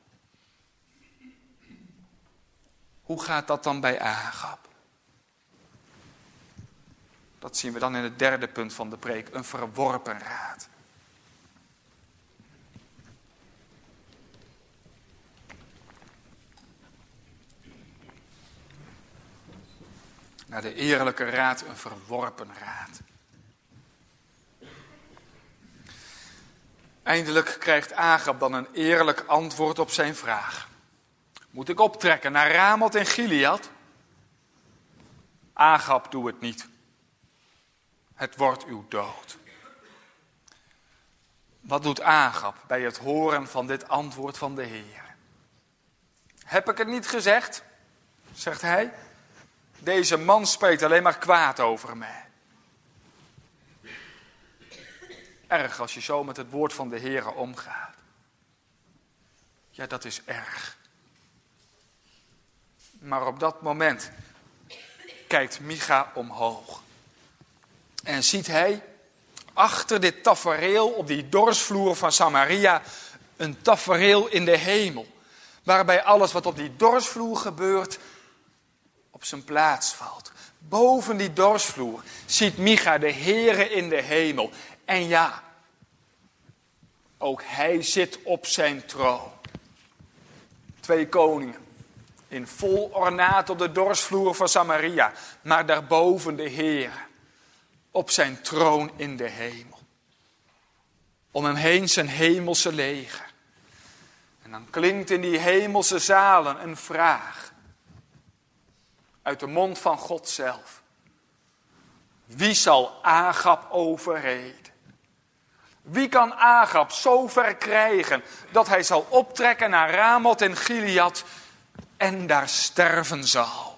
Hoe gaat dat dan bij Agab? Dat zien we dan in het derde punt van de preek. Een verworpen raad. Naar de eerlijke raad een verworpen raad. Eindelijk krijgt Agab dan een eerlijk antwoord op zijn vraag. Moet ik optrekken naar Ramoth en Gilead? Agab, doe het niet. Het wordt uw dood. Wat doet Agab bij het horen van dit antwoord van de Heer? Heb ik het niet gezegd? Zegt hij. Deze man spreekt alleen maar kwaad over mij. Erg als je zo met het woord van de Heere omgaat. Ja, dat is erg. Maar op dat moment kijkt Micha omhoog. En ziet hij achter dit tafereel op die dorpsvloer van Samaria een tafereel in de hemel. Waarbij alles wat op die dorpsvloer gebeurt op zijn plaats valt. Boven die dorpsvloer ziet Micha de Heere in de hemel. En ja, ook hij zit op zijn troon. Twee koningen. In vol ornaat op de dorpsvloer van Samaria. Maar daarboven de Heere. Op zijn troon in de hemel. Om hem heen zijn hemelse leger. En dan klinkt in die hemelse zalen een vraag. Uit de mond van God zelf. Wie zal Agab overreden? Wie kan Agab zo ver krijgen dat hij zal optrekken naar Ramoth en Gilead en daar sterven zal?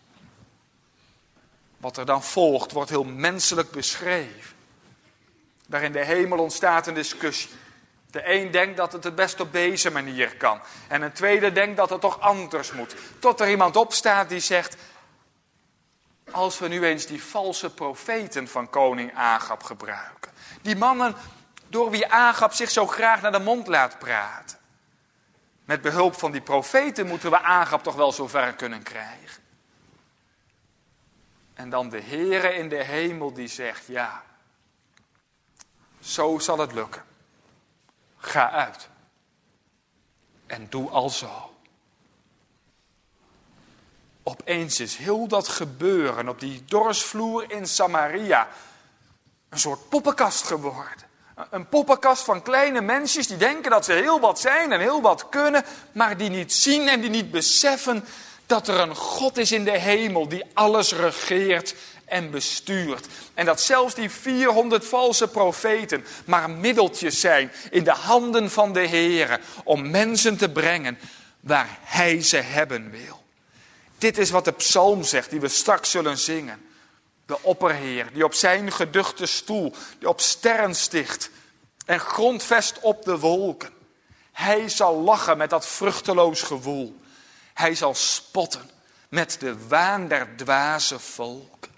Wat er dan volgt wordt heel menselijk beschreven. Daar in de hemel ontstaat een discussie. De een denkt dat het het best op deze manier kan. En een tweede denkt dat het toch anders moet. Tot er iemand opstaat die zegt: als we nu eens die valse profeten van koning Agab gebruiken. Die mannen door wie Agab zich zo graag naar de mond laat praten. Met behulp van die profeten moeten we Agab toch wel zo ver kunnen krijgen. En dan de Heere in de hemel die zegt: ja, zo zal het lukken. Ga uit. En doe alzo. Opeens is heel dat gebeuren op die dorpsvloer in Samaria een soort poppenkast geworden. Een poppenkast van kleine mensjes die denken dat ze heel wat zijn en heel wat kunnen, maar die niet zien en die niet beseffen dat er een God is in de hemel die alles regeert en bestuurt. En dat zelfs die vierhonderd valse profeten maar middeltjes zijn in de handen van de Heere om mensen te brengen waar Hij ze hebben wil. Dit is wat de psalm zegt die we straks zullen zingen. De opperheer die op zijn geduchte stoel, die op sterren sticht en grondvest op de wolken. Hij zal lachen met dat vruchteloos gewoel. Hij zal spotten met de waan der dwaze volken.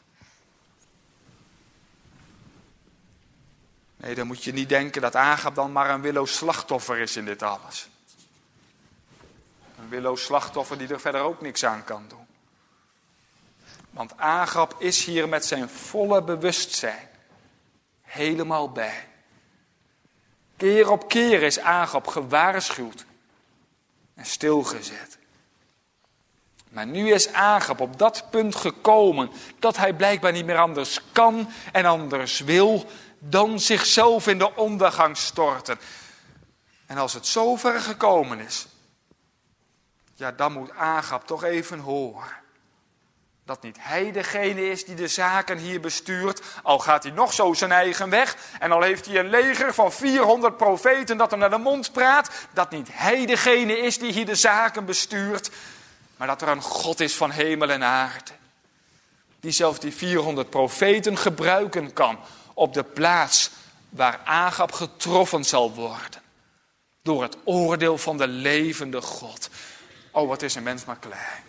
Nee, dan moet je niet denken dat Agab dan maar een willoos slachtoffer is in dit alles. Een willoos slachtoffer die er verder ook niks aan kan doen. Want Agab is hier met zijn volle bewustzijn helemaal bij. Keer op keer is Agab gewaarschuwd en stilgezet. Maar nu is Agab op dat punt gekomen dat hij blijkbaar niet meer anders kan en anders wil dan zichzelf in de ondergang storten. En als het zo ver gekomen is, ja, dan moet Agab toch even horen. Dat niet hij degene is die de zaken hier bestuurt, al gaat hij nog zo zijn eigen weg en al heeft hij een leger van vierhonderd profeten dat hem naar de mond praat, dat niet hij degene is die hier de zaken bestuurt, maar dat er een God is van hemel en aarde, die zelfs die vierhonderd profeten gebruiken kan op de plaats waar Agab getroffen zal worden door het oordeel van de levende God. Oh, wat is een mens maar klein.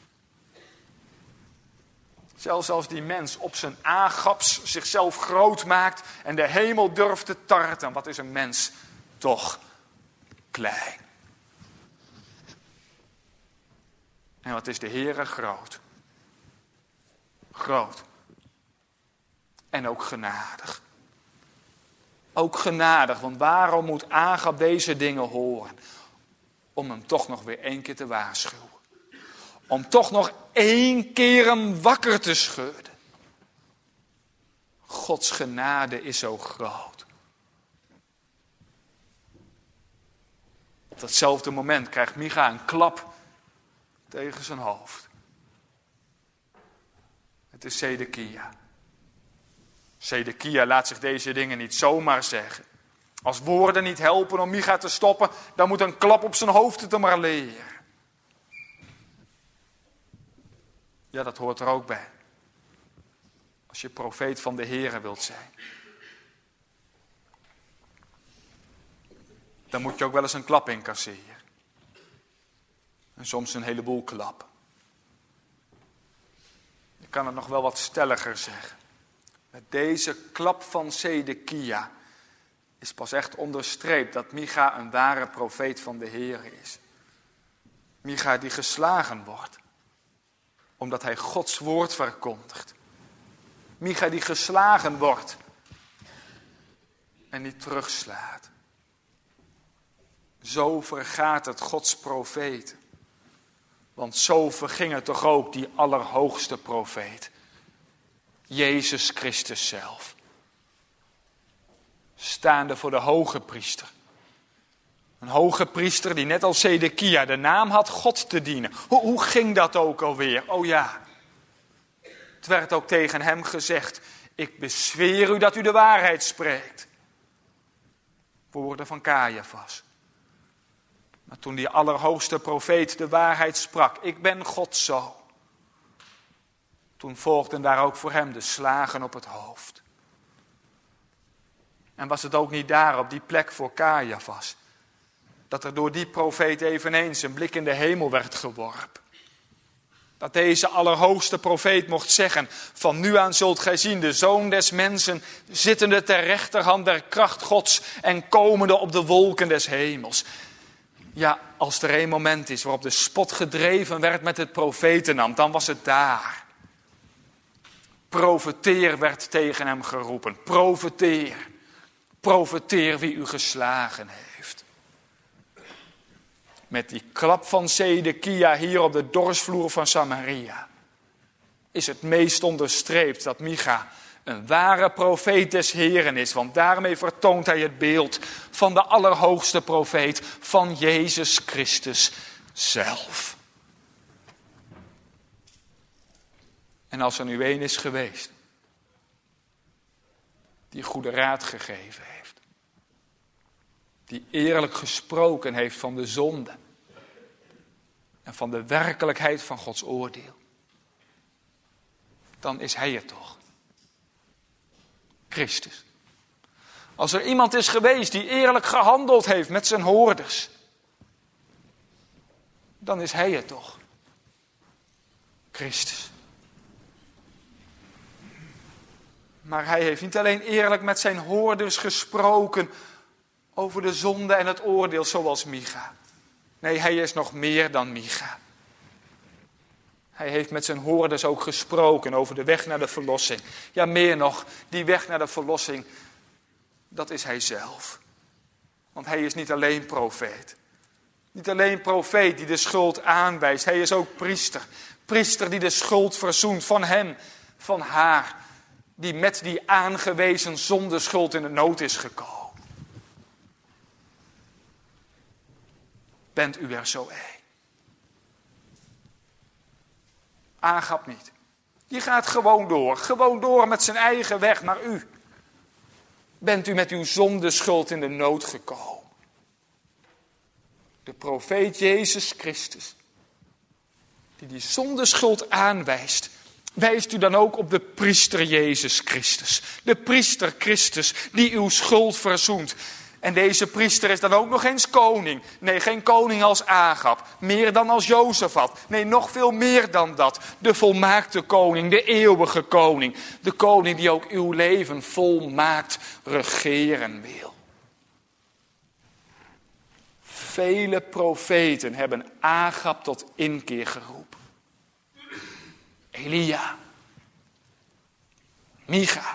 Zelfs als die mens op zijn Agabs zichzelf groot maakt en de hemel durft te tarten, wat is een mens toch klein. En wat is de Heere groot. Groot. En ook genadig. Ook genadig, want waarom moet Agab deze dingen horen? Om hem toch nog weer één keer te waarschuwen. Om toch nog één keer hem wakker te schudden. Gods genade is zo groot. Op datzelfde moment krijgt Micha een klap tegen zijn hoofd. Het is Zedekia. Zedekia laat zich deze dingen niet zomaar zeggen. Als woorden niet helpen om Micha te stoppen, dan moet een klap op zijn hoofd het er maar leren. Ja, dat hoort er ook bij. Als je profeet van de Heere wilt zijn. Dan moet je ook wel eens een klap incasseren. En soms een heleboel klappen. Ik kan het nog wel wat stelliger zeggen. Met deze klap van Zedekia is pas echt onderstreept dat Micha een ware profeet van de Heere is. Micha die geslagen wordt, omdat hij Gods woord verkondigt. Micha die geslagen wordt en niet terugslaat. Zo vergaat het Gods profeten. Want zo verging het toch ook die allerhoogste profeet. Jezus Christus zelf. Staande voor de hoge priester. Een hoge priester die net als Zedekia de naam had God te dienen. Hoe, hoe ging dat ook alweer? Oh ja. Het werd ook tegen hem gezegd. Ik bezweer u dat u de waarheid spreekt. Woorden van Caiaphas. Maar toen die allerhoogste profeet de waarheid sprak. Ik ben Gods zoon. Toen volgden daar ook voor hem de slagen op het hoofd. En was het ook niet daar op die plek voor Caiaphas, dat er door die profeet eveneens een blik in de hemel werd geworpen. Dat deze allerhoogste profeet mocht zeggen, van nu aan zult gij zien de Zoon des Mensen zittende ter rechterhand der kracht Gods en komende op de wolken des hemels. Ja, als er een moment is waarop de spot gedreven werd met het profetenambt, dan was het daar. Profeteer werd tegen hem geroepen. Profeteer. Profeteer wie u geslagen heeft. Met die klap van Zedekia hier op de dorpsvloer van Samaria is het meest onderstreept dat Micha een ware profeet des Heren is. Want daarmee vertoont hij het beeld van de allerhoogste profeet, van Jezus Christus zelf. En als er nu één is geweest die goede raad gegeven heeft, die eerlijk gesproken heeft van de zonde en van de werkelijkheid van Gods oordeel, dan is hij het toch. Christus. Als er iemand is geweest die eerlijk gehandeld heeft met zijn hoorders, dan is hij het toch. Christus. Maar hij heeft niet alleen eerlijk met zijn hoorders gesproken over de zonde en het oordeel zoals Micha. Nee, hij is nog meer dan Micha. Hij heeft met zijn hoorders ook gesproken over de weg naar de verlossing. Ja, meer nog, die weg naar de verlossing, dat is hij zelf. Want hij is niet alleen profeet. Niet alleen profeet die de schuld aanwijst. Hij is ook priester. Priester die de schuld verzoent van hem, van haar. Die met die aangewezen zondeschuld in de nood is gekomen. Bent u er zo een? Agab niet. Die gaat gewoon door. Gewoon door met zijn eigen weg. Maar u, bent u met uw zondeschuld in de nood gekomen? De profeet Jezus Christus, die die zondeschuld aanwijst, wijst u dan ook op de priester Jezus Christus. De priester Christus die uw schuld verzoent. En deze priester is dan ook nog eens koning. Nee, geen koning als Agab. Meer dan als Jozefat. Nee, nog veel meer dan dat. De volmaakte koning, de eeuwige koning. De koning die ook uw leven volmaakt regeren wil. Vele profeten hebben Agab tot inkeer geroepen. Elia, Micha,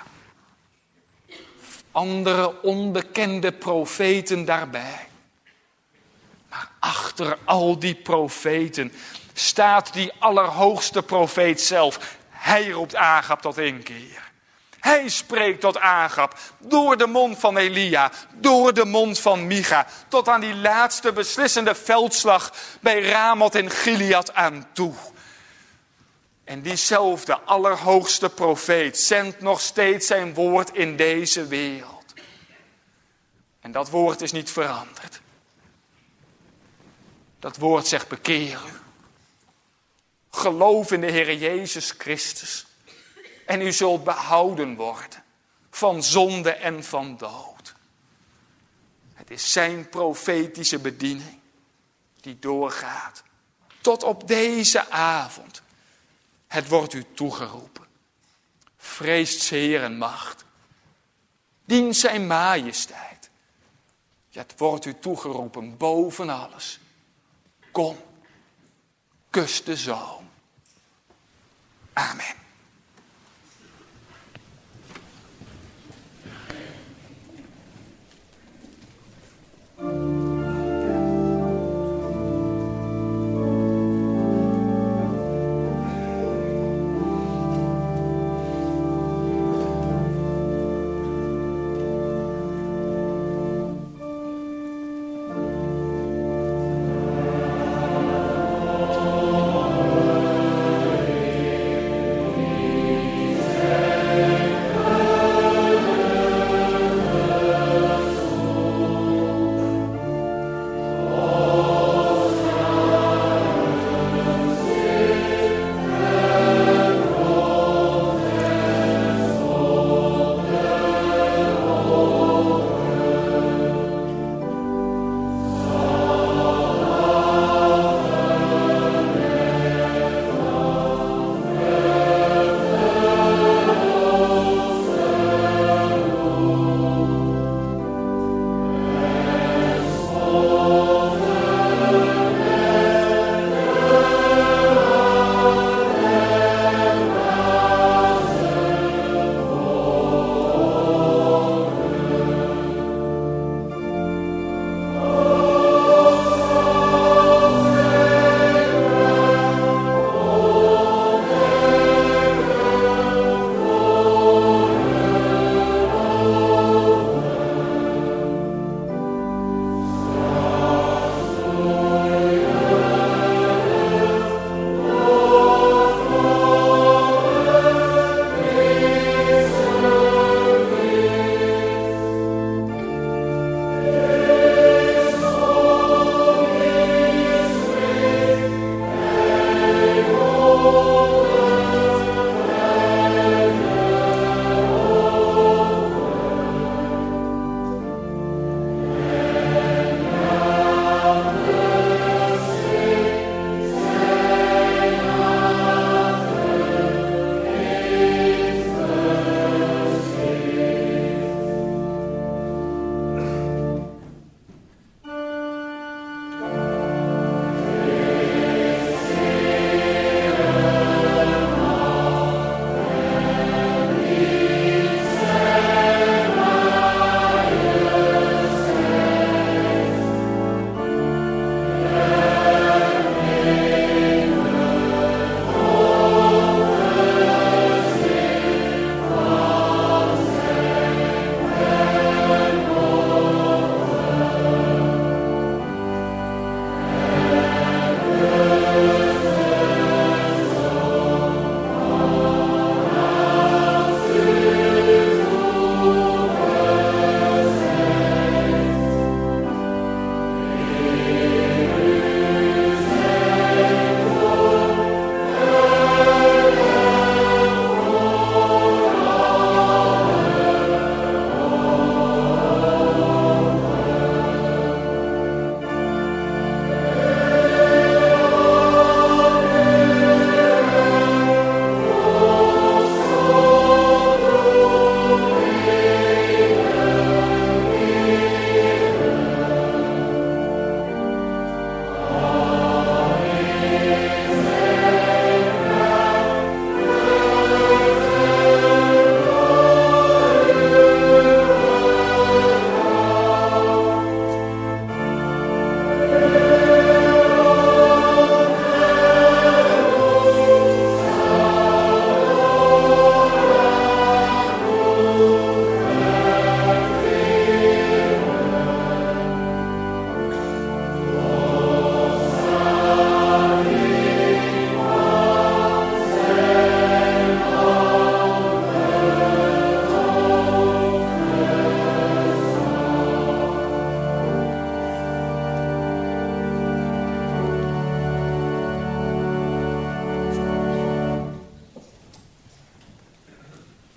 andere onbekende profeten daarbij. Maar achter al die profeten staat die allerhoogste profeet zelf. Hij roept Agab tot inkeer. Hij spreekt tot Agab door de mond van Elia, door de mond van Micha, tot aan die laatste beslissende veldslag bij Ramoth in Gilead aan toe. En diezelfde allerhoogste profeet zendt nog steeds zijn woord in deze wereld. En dat woord is niet veranderd. Dat woord zegt: bekeer u. Geloof in de Heer Jezus Christus. En u zult behouden worden van zonde en van dood. Het is zijn profetische bediening die doorgaat tot op deze avond. Het wordt u toegeroepen. Vreest 's Heeren macht. Dien zijn majesteit. Ja, het wordt u toegeroepen boven alles. Kom, kus de Zoon. Amen.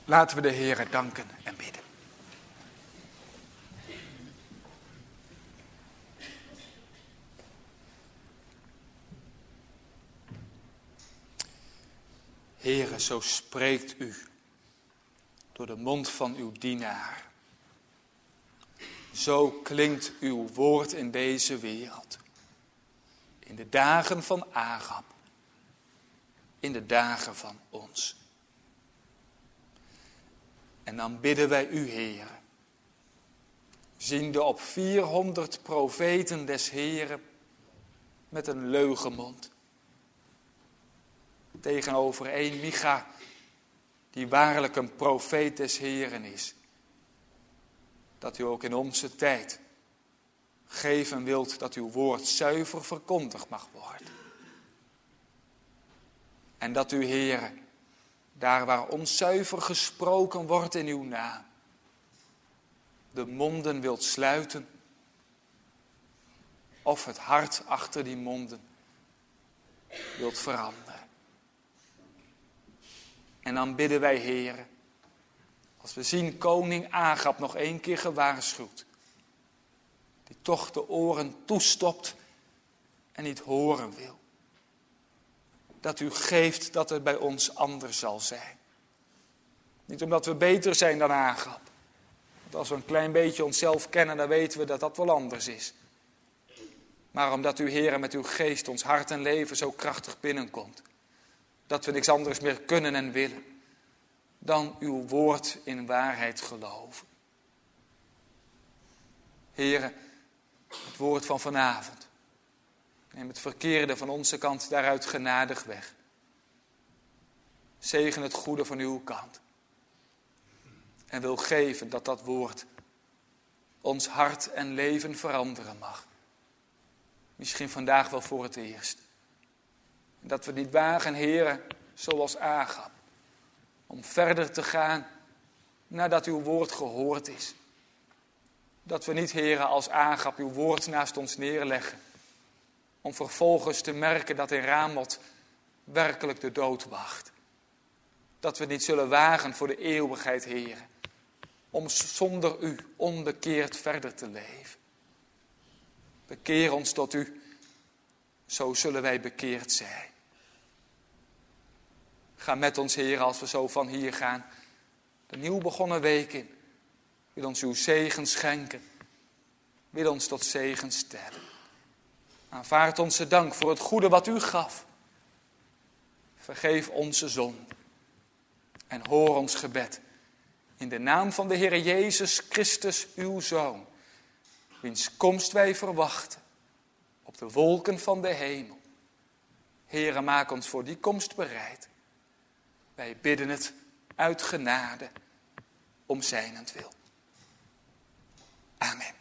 Laten we de Heere danken en bidden. Heere, zo spreekt u door de mond van uw dienaar. Zo klinkt uw woord in deze wereld. In de dagen van Agab. In de dagen van ons. En dan bidden wij u, Heere. Ziende op vierhonderd profeten des Heeren met een leugenmond. Tegenover één Micha, die waarlijk een profeet des Heeren is. Dat u ook in onze tijd geven wilt dat uw woord zuiver verkondigd mag worden. En dat u, Heere, daar waar onzuiver gesproken wordt in uw naam, de monden wilt sluiten, of het hart achter die monden wilt veranderen. En dan bidden wij, Heere, als we zien koning Agab nog één keer gewaarschuwd, die toch de oren toestopt en niet horen wil. Dat u geeft dat het bij ons anders zal zijn. Niet omdat we beter zijn dan Agab. Want als we een klein beetje onszelf kennen, dan weten we dat dat wel anders is. Maar omdat u, Heere, met uw geest ons hart en leven zo krachtig binnenkomt. Dat we niks anders meer kunnen en willen dan uw woord in waarheid geloven. Heere, het woord van vanavond. Neem het verkeerde van onze kant daaruit genadig weg. Zegen het goede van uw kant. En wil geven dat dat woord ons hart en leven veranderen mag. Misschien vandaag wel voor het eerst. Dat we niet wagen, Heere, zoals Agab. Om verder te gaan nadat uw woord gehoord is. Dat we niet, Heere, als Agab uw woord naast ons neerleggen. Om vervolgens te merken dat in Ramot werkelijk de dood wacht. Dat we niet zullen wagen voor de eeuwigheid, Heere. Om zonder u onbekeerd verder te leven. Bekeer ons tot u, zo zullen wij bekeerd zijn. Ga met ons, Heer, als we zo van hier gaan, de nieuw begonnen week in. Wil ons uw zegen schenken. Wil ons tot zegen stellen. Aanvaard onze dank voor het goede wat u gaf. Vergeef onze zonde. En hoor ons gebed. In de naam van de Heer Jezus Christus, uw Zoon. Wiens komst wij verwachten. Op de wolken van de hemel. Heere, maak ons voor die komst bereid. Wij bidden het uit genade om zijnentwil. Amen.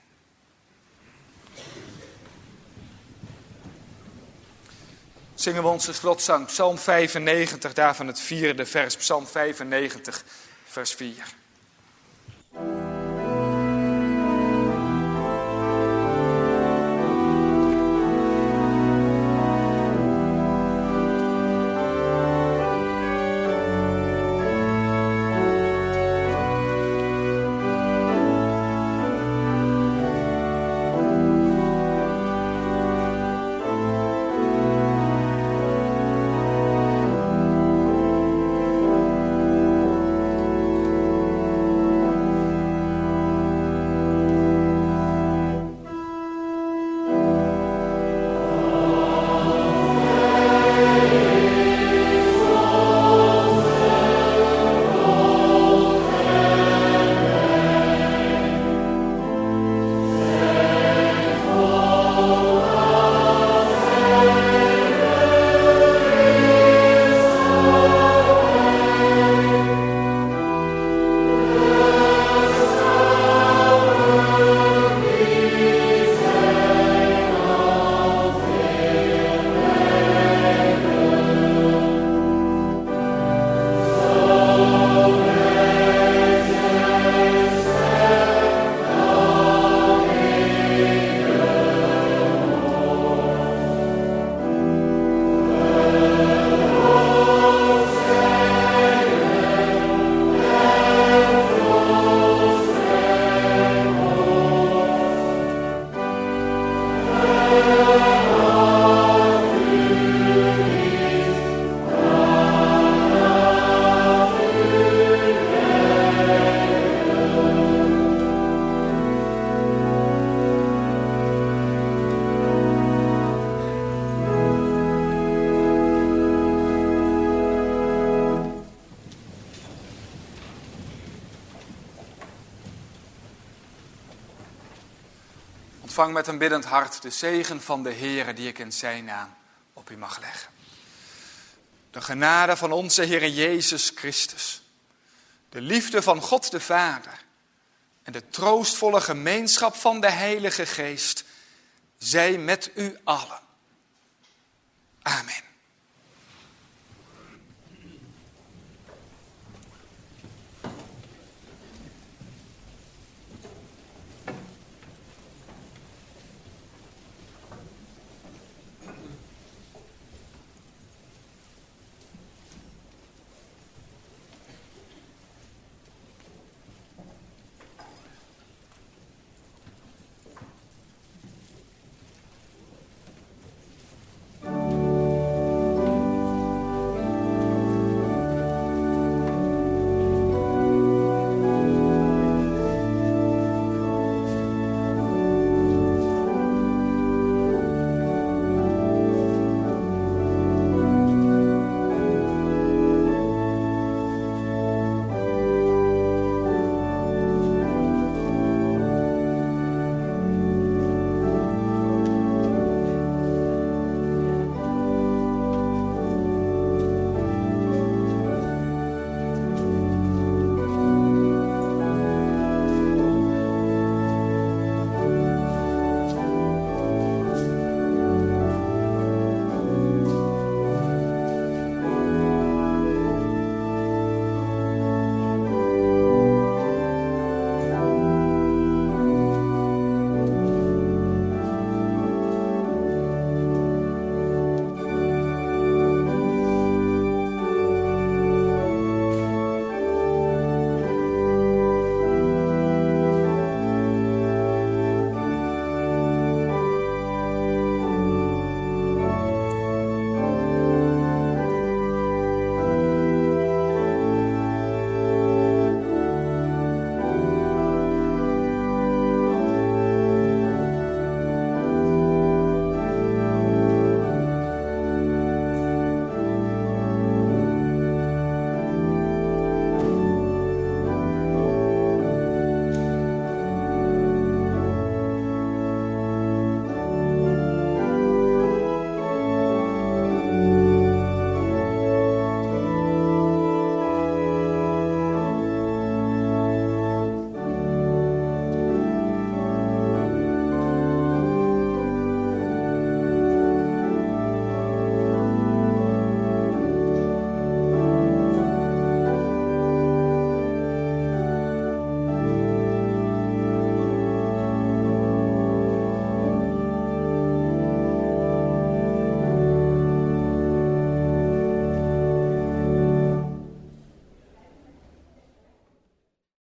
Zingen we onze slotzang, Psalm vijfennegentig, daarvan het vierde vers, Psalm vijfennegentig, vers vier. Ontvang met een biddend hart de zegen van de Heere die ik in zijn naam op u mag leggen. De genade van onze Heere Jezus Christus, de liefde van God de Vader en de troostvolle gemeenschap van de Heilige Geest zij met u allen. Amen.